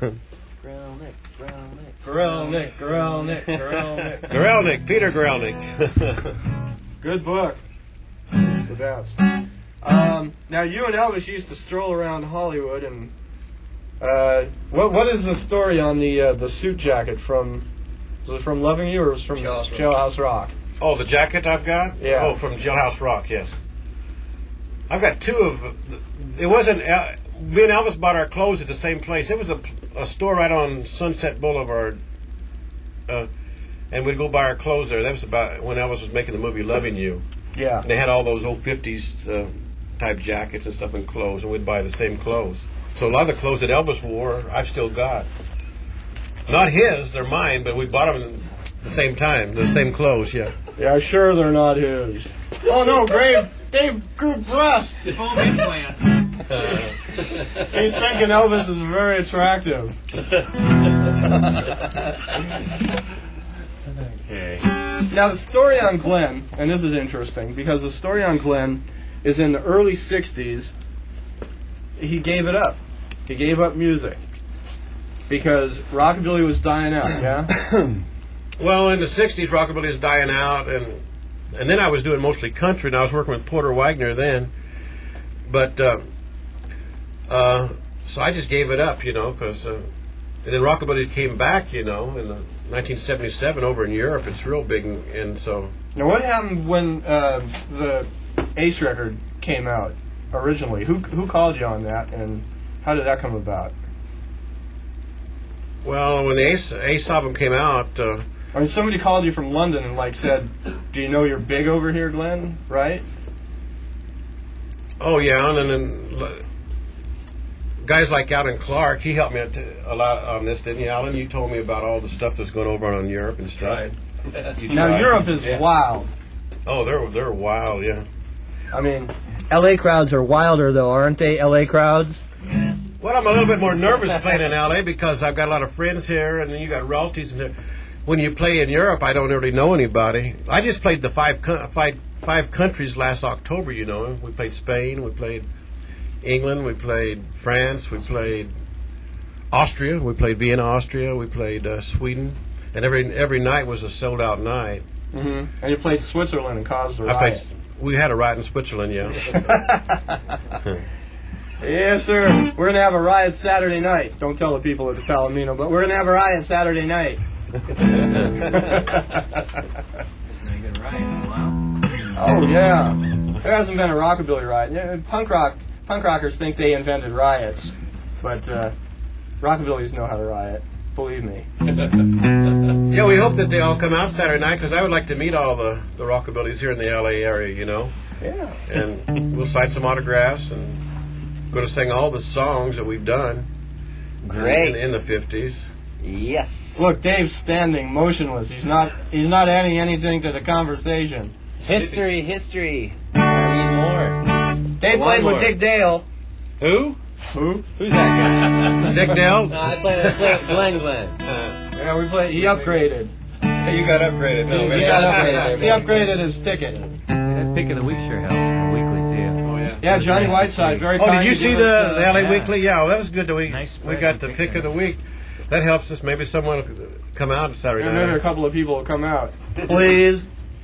Guralnick. Guralnick, Peter Guralnick. Good book. The best. Now, you and Elvis used to stroll around Hollywood, and what is the story on the suit jacket from? Was it from Loving You, or was it from Jailhouse Rock? Oh, the jacket I've got? Yeah. Oh, from Jailhouse Rock, yes. I've got two of. It wasn't. Me and Elvis bought our clothes at the same place. It was a store right on Sunset Boulevard, and we'd go buy our clothes there. That was about when Elvis was making the movie Loving You. Yeah. And they had all those old 50s type jackets and stuff and clothes, and we'd buy the same clothes. So a lot of the clothes that Elvis wore, I've still got. Not his, they're mine, but we bought them at the same time, the same clothes, yeah. Yeah, sure they're not his. Oh no, Dave grew breasts. Full implants. He's thinking Elvis is very attractive. Okay. Now the story on Glenn, and this is interesting, because the story on Glenn is in the early 60s, he gave it up. He gave up music. Because rockabilly was dying out, yeah? Well, in the 60s, rockabilly was dying out, and then I was doing mostly country, and I was working with Porter Wagner then. But, so I just gave it up, because, and then rockabilly came back, in 1977 over in Europe. It's real big, and so... Now what happened when the Ace record came out originally? Who called you on that, and how did that come about? Well, when the Ace album came out... I mean, somebody called you from London and said, "Do you know you're big over here, Glenn?" Right? Oh yeah, and then guys like Alan Clark, he helped me a lot on this, didn't you, Alan? You told me about all the stuff that's going over on Europe and stuff. You Now tried. Europe is wild. Oh, they're wild, yeah. I mean, LA crowds are wilder though, aren't they? LA crowds. Well, I'm a little bit more nervous playing in LA because I've got a lot of friends here, and then you got relatives in there. When you play in Europe, I don't really know anybody. I just played the five countries last October. You know, we played Spain, we played England, we played France, we played Austria, we played Vienna, Austria, we played Sweden, and every night was a sold out night. And you played Switzerland and caused a I riot. played. We had a riot in Switzerland, yeah. Yes, sir. We're gonna have a riot Saturday night. Don't tell the people at the Palomino, but we're gonna have a riot Saturday night. Oh yeah. There hasn't been a rockabilly riot. Yeah, punk rockers think they invented riots, but rockabillies know how to riot. Believe me. Yeah, we hope that they all come out Saturday night because I would like to meet all the rockabillys here in the LA area, you know. Yeah. And we'll sign some autographs and going to sing all the songs that we've done. Great. In the 50s. Yes. Look, Dave's standing motionless. He's not adding anything to the conversation. History. I need more. Dave played with Dick Dale. Who? Who? Who's that guy? Dick Dale? No, I played Glenn. Yeah, we played. He upgraded. You got upgraded. No, He got upgraded. He upgraded his ticket. That pick of the week sure helped. A weekly deal. Oh yeah. Yeah, Johnny Whiteside, very Oh, kind. did you to see give the us, LA yeah. Weekly? Yeah, well, that was good that we spread got the pick pick of of the week. That helps us. Maybe someone will come out Saturday And then a night. couple of people will come out. Please.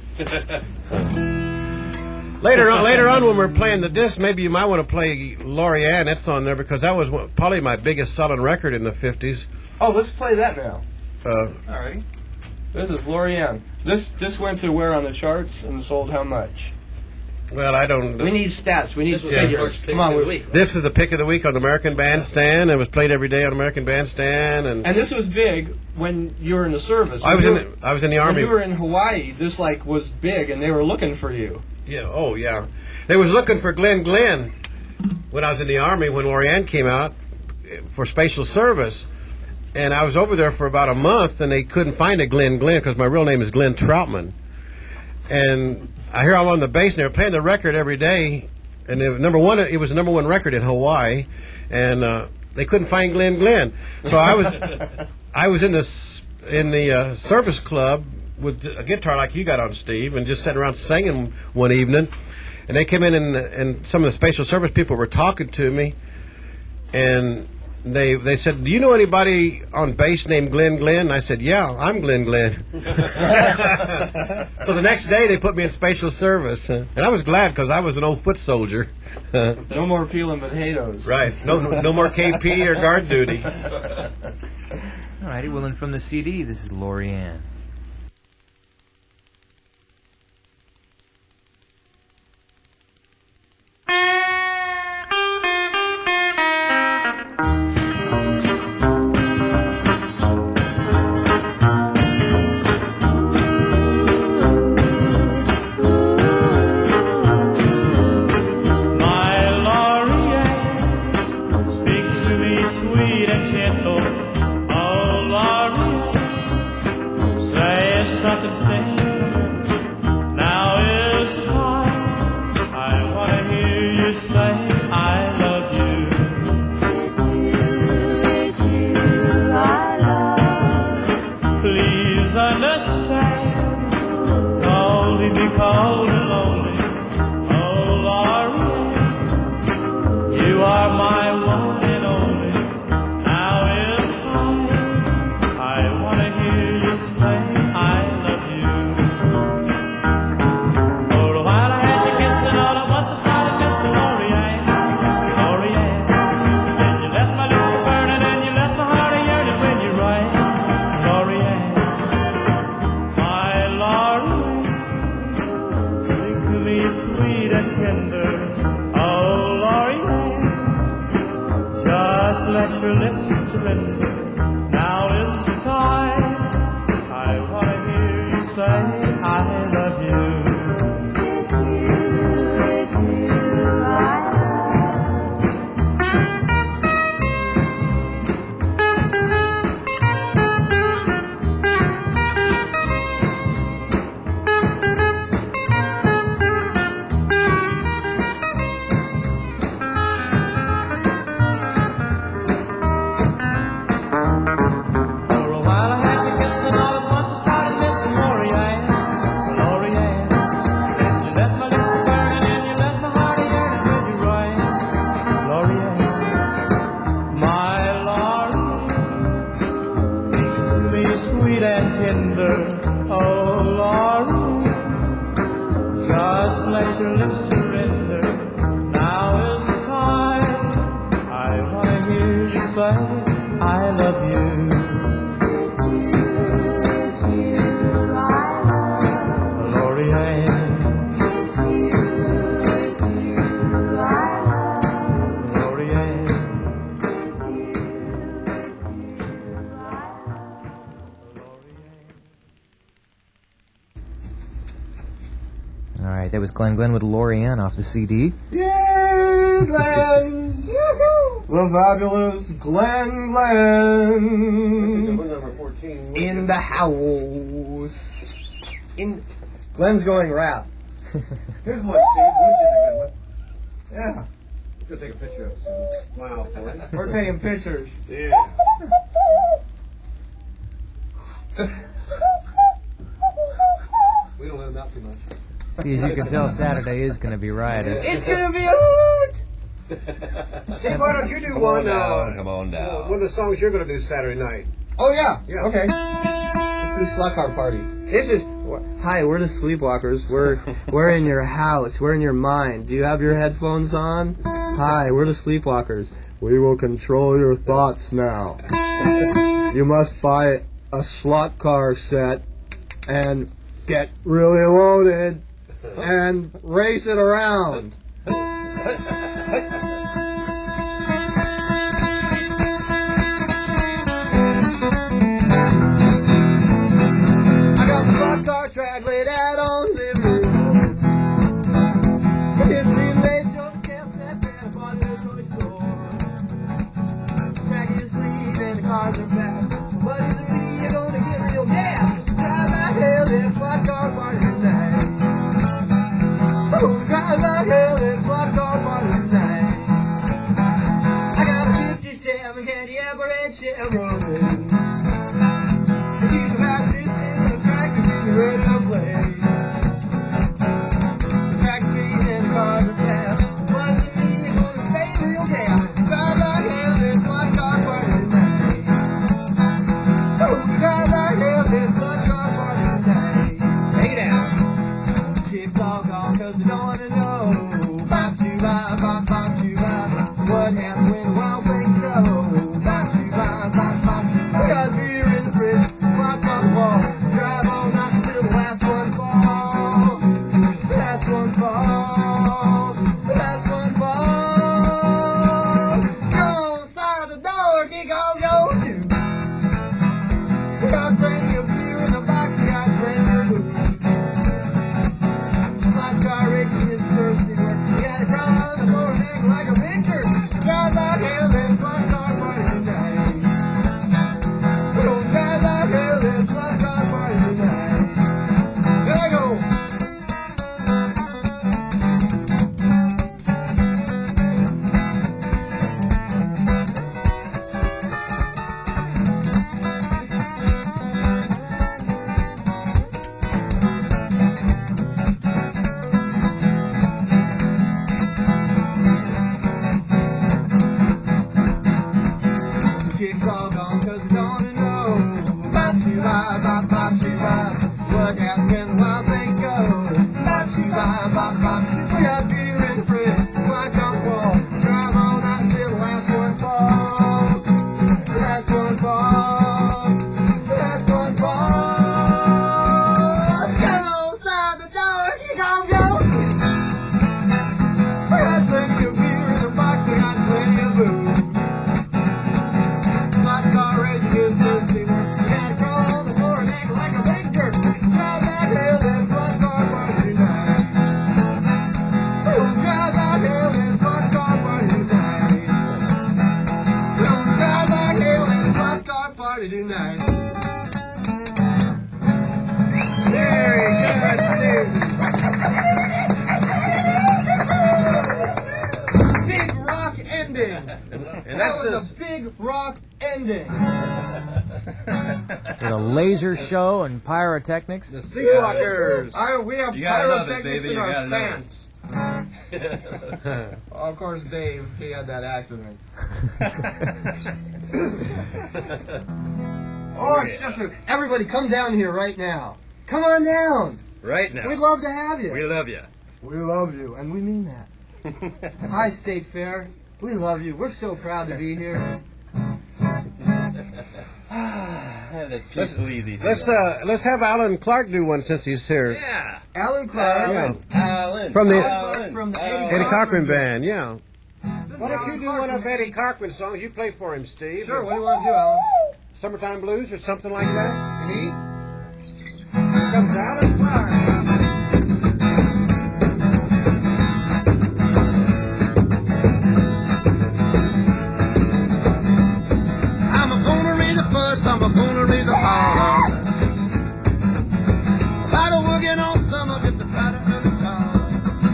Later on, when we're playing the disc, maybe you might want to play Laurie Ann. That's on there because that was probably my biggest selling record in the 50s. Oh, let's play that now. Alrighty. This is Lorianne. This went to where on the charts and sold how much? Well, I don't. We need stats. We need This was figures. the Come on. This is the pick of the week on the American Bandstand. It was played every day on American Bandstand, And this was big when you were in the service. I was When in the Army. When you were in Hawaii, this was big, and they were looking for you. Yeah. Oh, yeah. They was looking for Glenn Glenn when I was in the Army when Lorianne came out for special service, and I was over there for about a month, and they couldn't find a Glenn Glenn because my real name is Glenn Troutman, and I hear I'm on the bass, and they were playing the record every day, and it was number one. It was the number one record in Hawaii, and they couldn't find Glenn Glenn. So I was in the service club with a guitar like you got on, Steve, and just sitting around singing one evening. And they came in, and some of the special service people were talking to me, and they said, "Do you know anybody on bass named Glenn Glenn?" And I said, "Yeah, I'm Glenn Glenn." So the next day they put me in special service, and I was glad because I was an old foot soldier. No more peeling potatoes. Right. No more KP or guard duty. Alrighty, well, and from the CD, this is Laurie Ann. your lips surrender. Now is the time. I wanna hear you say, I love you. All right, that was Glenn with Lorianne off the CD. Yeah, Glenn! The fabulous Glenn. Number 14. In the house. Glenn's going rap. Here's one, Steve. Woods is a good one. Yeah. We're going to take a picture of it soon. Smile for it. We're taking pictures. Yeah. We don't let him out too much. See, as you can tell, Saturday is going to be riotous. It's gonna be a hoot! Steve, why don't you do one? Come on down. One of the songs you're going to do Saturday night. Oh yeah. Yeah. Okay. Let's do Slut Car Party. This is. Hi, we're the Sleepwalkers. We're in your house. We're in your mind. Do you have your headphones on? Hi, we're the Sleepwalkers. We will control your thoughts now. You must buy a slot car set and get really loaded and race it around. I got the slot car track laid out on the roof. It's the late jump camp set there, bought it at a toy store. The track is clean and the cars are fast. Buddies and me are gonna get real gas. Drive like hell in slot car party tonight. Oh, drive like hell in slot car party tonight. I got a 57 candy apple red Chevrolet. She's about 15 and the track is ready to play. The track speed and the cars are fast. Buddies and me are gonna stay real gas. Drive like hell in slot car party tonight. Oh, drive like hell in slot car party tonight. Take it out. Chicks all gone 'cause they don't wanna know. Bop to bop, bop, bop to bop. What happens when the wild things go? Bop to bop, bop, bop. We got beer in the fridge, clock on the wall. Drive all night until the last one falls. The last one falls. The last one falls. Go inside the door, kick off your shoes. We got plenty of beer in the box, we got plenty of booze. Slot car racing is thirsty work. You gotta crawl on the floor and act like a victor. Drive like hell and slot car party tonight. Don't drive like hell and slot car party tonight. There I go. The chicks all gone 'cause they don't wanna know. Bop to bop, bop, bop to bop. What happens when the wild things go? Bop to bop, bop, bop. We got beer in the fridge, clock on the wall. Drive all night until the last one falls. The last one falls. The last one falls. Come outside the door, kick off your shoes. We got plenty of beer in the box, we got plenty of booze. Slot car racing is thirsty work. You gotta crawl on the floor and act like a big jerk. Drive like hell and slot car party tonight. Don't drive like hell and slot car party tonight. Don't drive like hell and slot car party tonight. Very good, Steve. Big rock ending. And That that's was a big rock ending. With a laser show and pyrotechnics. the Sleepwalkers. We have You gotta love it, pyrotechnics baby, in you our gotta love fans. Of course, Dave, he had that accident. Oh, it's just everybody come down here right now. Come on down. Right now. We'd love to have you. We love you. We love you, and we mean that. Hi, State Fair. We love you. We're so proud to be here. Let's have Alan Clark do one since he's here. Yeah. Alan Clark. Alan. From the Eddie Eddie Cochran Band, yeah. Why don't you do one of Eddie Cochran's songs? You play for him, Steve. Sure, what do you want to do, Alan? Summertime Blues or something like that? Me? Here comes Alan Clark. I'm gonna raise a fuss, I'm gonna raise a holler. A lot of working all summer just to try to earn a dollar.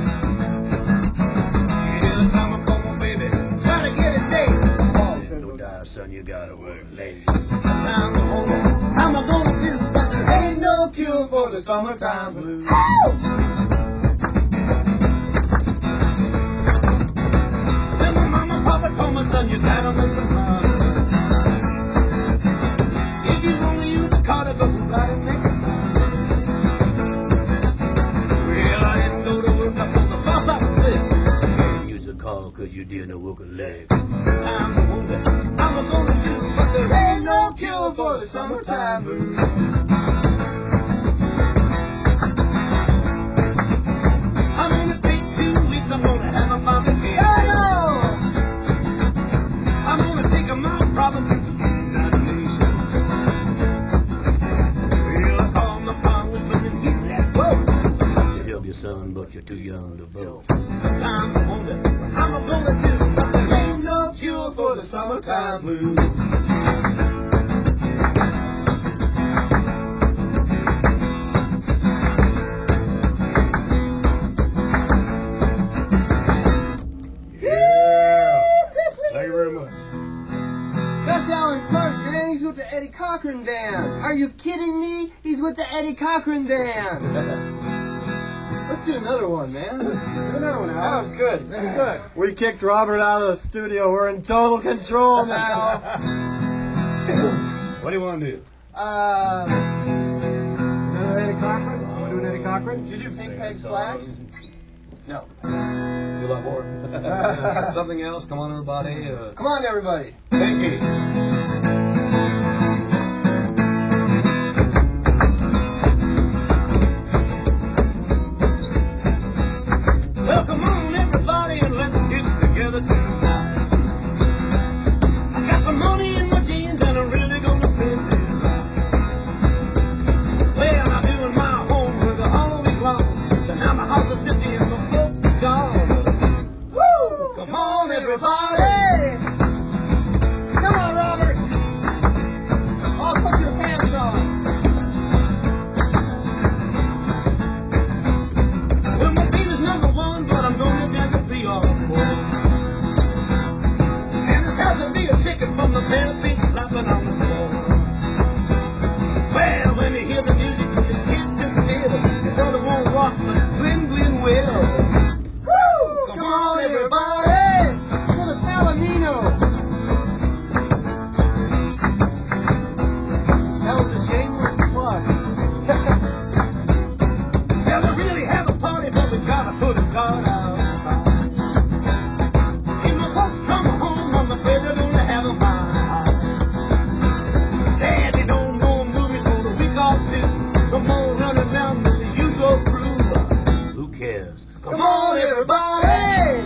Yeah, come on, baby, try to get it day. No doubt, son, you gotta work late. I'm gonna do, but there ain't no cure for the summertime blues. Then my mama, papa told my son, you gotta make some money. If you only use a car to go right and make a sound. Well, I didn't go to work, I told the boss I was sick. Can't use a car cause you didn't work a leg. Sometimes I wonder how I'm gonna do, but there ain't no cure for the summertime blues. I'm gonna take 2 weeks, I'm gonna have a mom again. I'm gonna take my problems to the United Nations. Well, I called my congressman and he said, whoa, To help your son, but you're too young to vote. sometimes I wonder how I'm gonna do, but there ain't no cure for the summertime blues. Thank you very much. That's Alan Clark, man. He's with the Eddie Cochran Band. Are you kidding me? He's with the Eddie Cochran Band. Let's do another one, man. Do another one, Al. That was good. That's good. We kicked Robert out of the studio. We're in total control now. What do you want to do? Another Eddie Cochran? Want to do an Eddie Cochran? Did you do Pink Peg Slacks? No. Do a lot more. Something else? Come on, everybody. Come on, everybody. Pinky. Well, come on, everybody, and let's get together tonight. I got the money in my jeans, and I'm really gonna spend it. Well, I'm doing my homework all week long. But now my house is empty and my folks are gone. Woo! Come on, everybody! Come on, Robert! Oh, put your pants on. Well, my beat is number 1, but I'm gonna dance to be all four. And this has to be a shaking from the bare feet slapping on the floor. Well, when you hear the music, you just can't sit still. Your brother won't walk, but Glenn will. Woo! Come on, everybody! For the Palomino! That was a shameless plug. Yeah, we really have a party, but we gotta put a guard outside. If my folks come home, I'm afraid they're gonna have a mind. Daddy don't go movies for a week or two. Come on, running down with the usual crew. Who cares? Come on, everybody!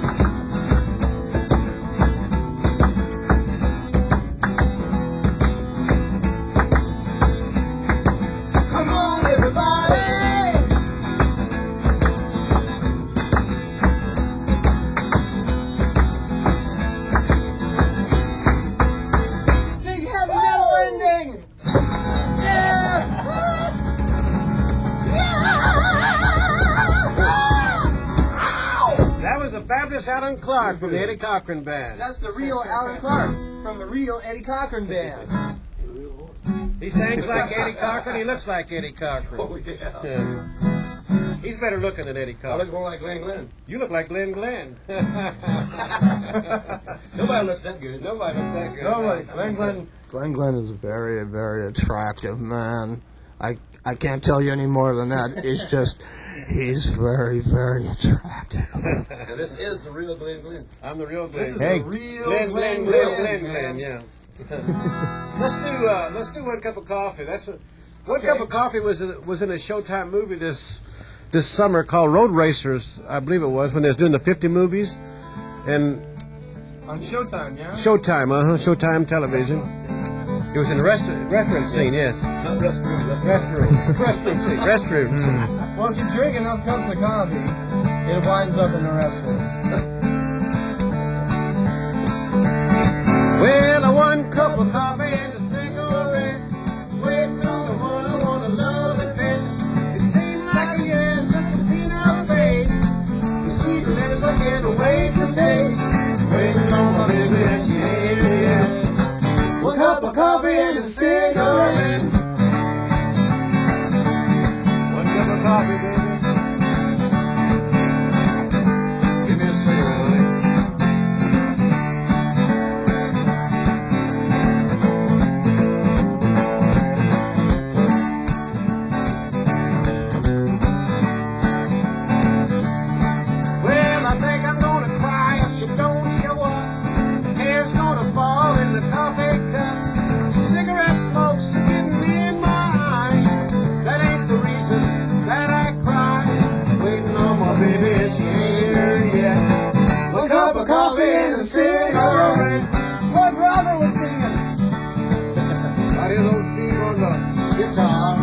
Come on, everybody! Big heavy metal ending! That was the fabulous Alan Clark from the Eddie Cochran Band. That's the real Alan Clark from the real Eddie Cochran Band. He sings like Eddie Cochran. He looks like Eddie Cochran. Oh, yeah. Yeah. He's better looking than Eddie I Cochran. look more like Glenn Glenn. You look like Glenn Glenn. Nobody looks that good. Nobody looks that good. Nobody. Glenn Glenn is a very, very attractive man. I can't tell you any more than that. It's just, he's very, very attractive. And this is the real Glenn Glenn. I'm the real Glenn. This is Hey. the real Glenn, yeah. Let's do one cup of coffee. One cup of coffee was in a Showtime movie this summer called Road Racers, I believe it was, when they was doing the 50 movies, and On Showtime, yeah? Showtime, Showtime television. It was in the restaurant scene, yes. Not restroom. Restroom scene. Restroom. Well, if you drink enough cups of coffee, it winds up in the restroom. Well, one cup of coffee and a cigarette, waiting on the one I want to love and pet. It seems like a year since I've seen her face. The sweet letters I can't wait to taste. Waiting on my baby and she ain't here yet. One cup of coffee and a cigarette. One cup of coffee, baby. Give me a cigarette, honey. Well, I think I'm gonna cry if she don't show up. Hair's gonna fall in the coffee cup. Cigarette smoke's getting me in my eye. That ain't the reason that I cry. Waiting on my baby and she ain't here yet. One cup of coffee and a cigarette. What brother was singing? I hear those Steve on the guitar.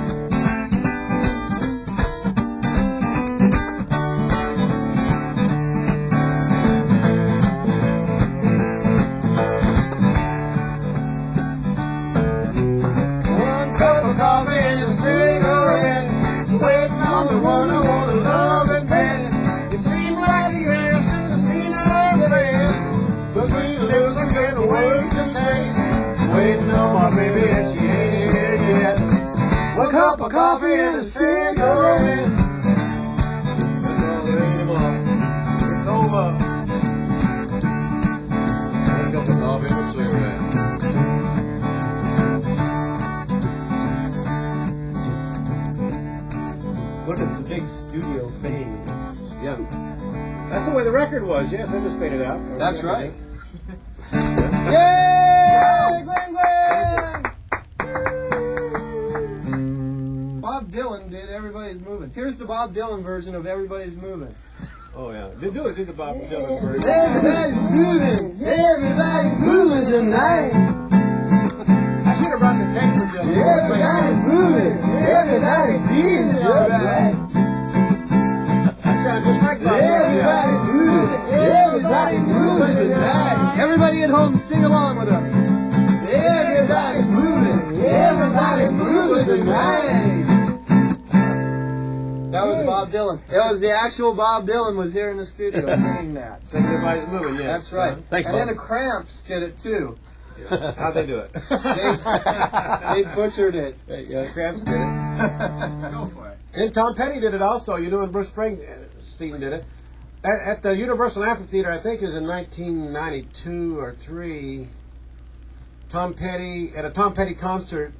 One cup of coffee and a cigarette, waiting on the one I want to love and pet. It seems like a year since I've seen her face. The sweet lips I can't wait to taste. Waiting on my baby and she ain't here yet. One cup of coffee and a cigarette. That's all there ain't more. It's over. One cup of coffee and a cigarette. What is the big studio fade? Yeah. That's the way the record was, yes, I just faded out. That's right. Yay! Glenn Glenn! Bob Dylan did Everybody's Moving. Here's the Bob Dylan version of Everybody's Moving. Oh, yeah. Do the Bob Dylan version. Everybody's moving. Everybody's moving tonight. I should have brought the tape for you. Everybody's moving. Everybody's feeling alright. I sound just like Bob Dylan. Everybody's moving. Everybody's moving tonight. Everybody at home, sing along with us. Everybody's moving. Everybody's moving tonight. That was Bob Dylan. It was the actual Bob Dylan was here in the studio singing that. Saying everybody's moving, yes. That's right. Thanks, and Bob. then the Cramps did it too. How'd they do it? They butchered it. Yeah, the Cramps did it. Go for it. And Tom Petty did it also, and Bruce Springsteen did it. At the Universal Amphitheater, I think it was in 1992 or 3, Tom Petty, at a Tom Petty concert,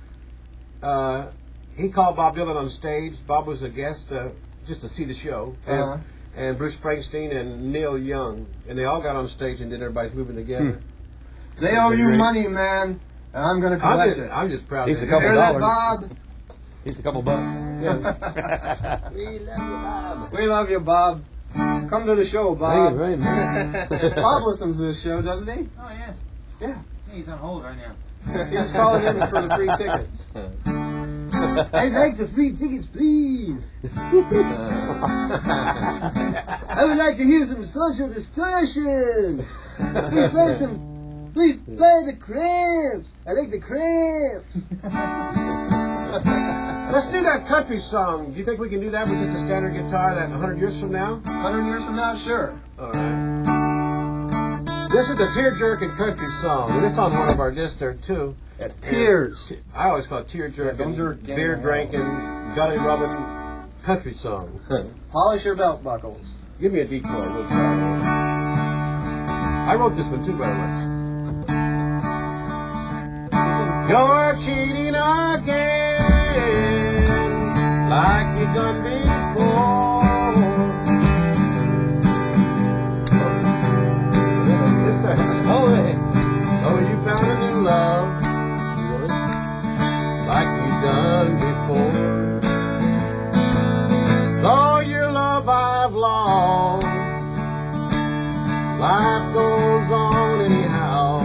he called Bob Dylan on stage. Bob was a guest just to see the show. And Bruce Springsteen and Neil Young. And they all got on stage and did Everybody's Moving Together. They owe you money, man. And I'm going to collect it. I'm just proud He's of a couple Hear that, dollars. Bob? He's a couple bucks. Yeah. We love you, Bob. We love you, Bob. Come to the show, Bob. Thank you very much. Bob listens to this show, doesn't he? Oh, yeah. Yeah. He's on hold right now. He's calling in for the free tickets. I'd like the free tickets, please. I would like to hear some social distortion. Please play the Cramps. I like the Cramps. Let's do that country song. Do you think we can do that with just a standard guitar that 100 years from now? 100 years from now, sure. All right. This is the tear-jerking country song. And it's on one of our discs there, too. Tears. I always call it tear-jerking, beer-drinking, gully-rubbing country song. Polish your belt buckles. Give me a D chord. We'll try it. I wrote this one, too, by the way. You're cheating again. like you done before. This time, oh, you found a new love, like you done before. Though your love I've lost, life goes on anyhow.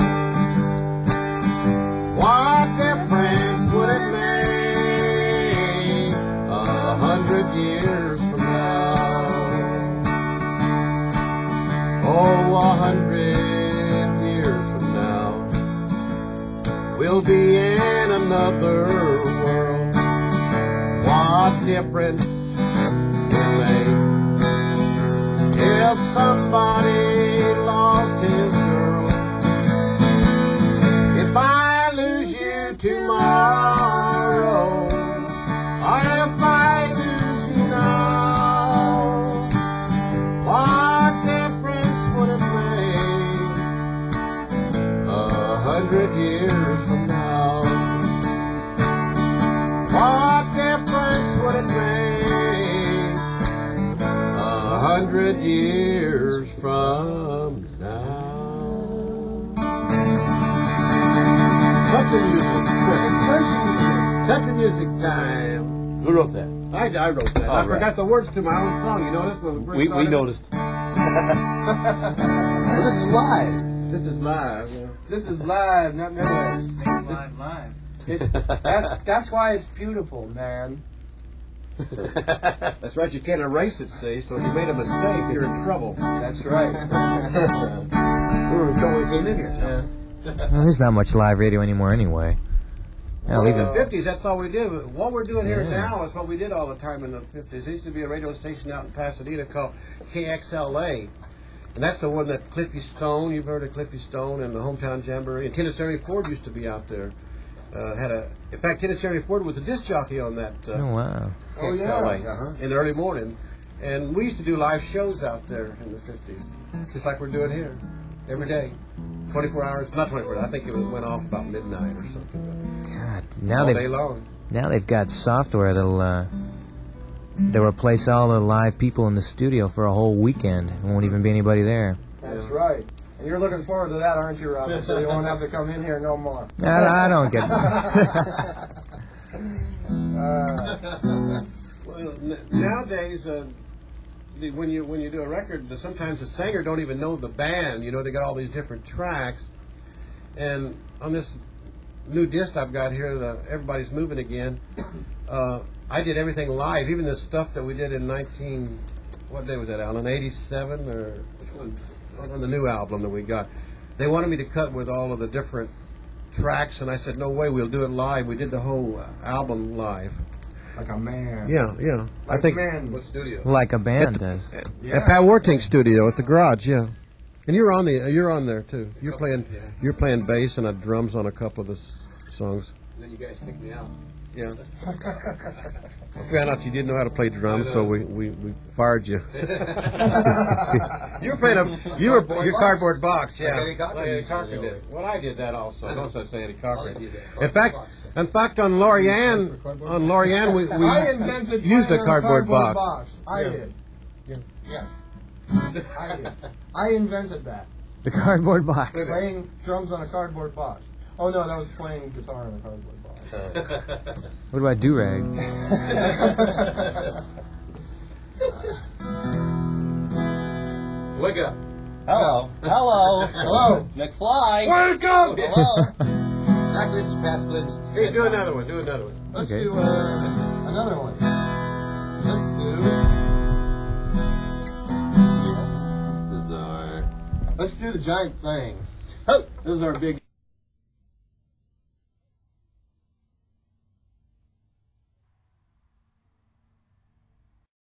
What difference would it make 100 years from now? Oh, 100 years from now, we'll be in another world. What difference will it make if somebody lost his girl? If I lose you tomorrow, or if I lose you now, what difference would it make 100 years from now? What difference would it make 100 years from now? Country music. Country music time. Who wrote that? I wrote that. Oh, I right. forgot the words to my own song. You notice when we first We started? noticed. Well, this is live. This is live. Yeah. This is live, not memories. Live. That's why it's beautiful, man. That's right. You can't erase it, see? So if you made a mistake, you're in trouble. That's right. We were in trouble when we came in here. Yeah. Well, there's not much live radio anymore anyway. Hell, In even the 50s, that's all we did. What we're doing here Yeah. now is what we did all the time in the 50s. There used to be a radio station out in Pasadena called KXLA. And that's the one that Cliffy Stone, you've heard of Cliffy Stone and the Hometown Jamboree. And Tennessee Ford used to be out there. In fact, Tennessee Ford was a disc jockey on that oh wow. Oh, yeah. KXLA in the early morning. And we used to do live shows out there in the 50s, just like we're doing here, every day. 24 hours, not 24 hours, I think it went off about midnight or something. God, now All they've day long. now they've got software that'll replace all the live people in the studio for a whole weekend. There won't even be anybody there. That's right. And you're looking forward to that, aren't you, Robert? So you won't have to come in here no more. I don't get Well, nowadays, when you do a record, sometimes the singer don't even know the band. You know, they got all these different tracks. And on this new disc I've got here, Everybody's Moving Again, I did everything live, even the stuff that we did in what day was that, Alan? 87 or which one? On the new album that we got. They wanted me to cut with all of the different tracks, and I said, no way, we'll do it live. We did the whole album live. Like a man. Yeah. Like I think man. What studio? like a band does. at Pat Warting's studio at the garage, yeah. And you're on there too. You're playing bass and drums on a couple of the songs. And then you guys kicked me out. Yeah. I found out you didn't know how to play drums, so we fired you. You were playing your cardboard box, yeah. Like Eddie Cochran Eddie used to Cochran do. did. Well, I did that also. Don't say Eddie Cochran. I did that. In fact, on Lorianne, we I invented used playing a on cardboard box. I Yeah. did. Yeah. I did. I invented that. The cardboard box. Playing drums on a cardboard box. Oh no, that was playing guitar on a cardboard box. What about do-rag? Wake up. Hello. Hello. Hello. McFly. Wake up. Hello. Actually, this is past Glenn's. Hey, do another one. Let's Okay. do another one. Let's do. Let's do the giant thing. This is our big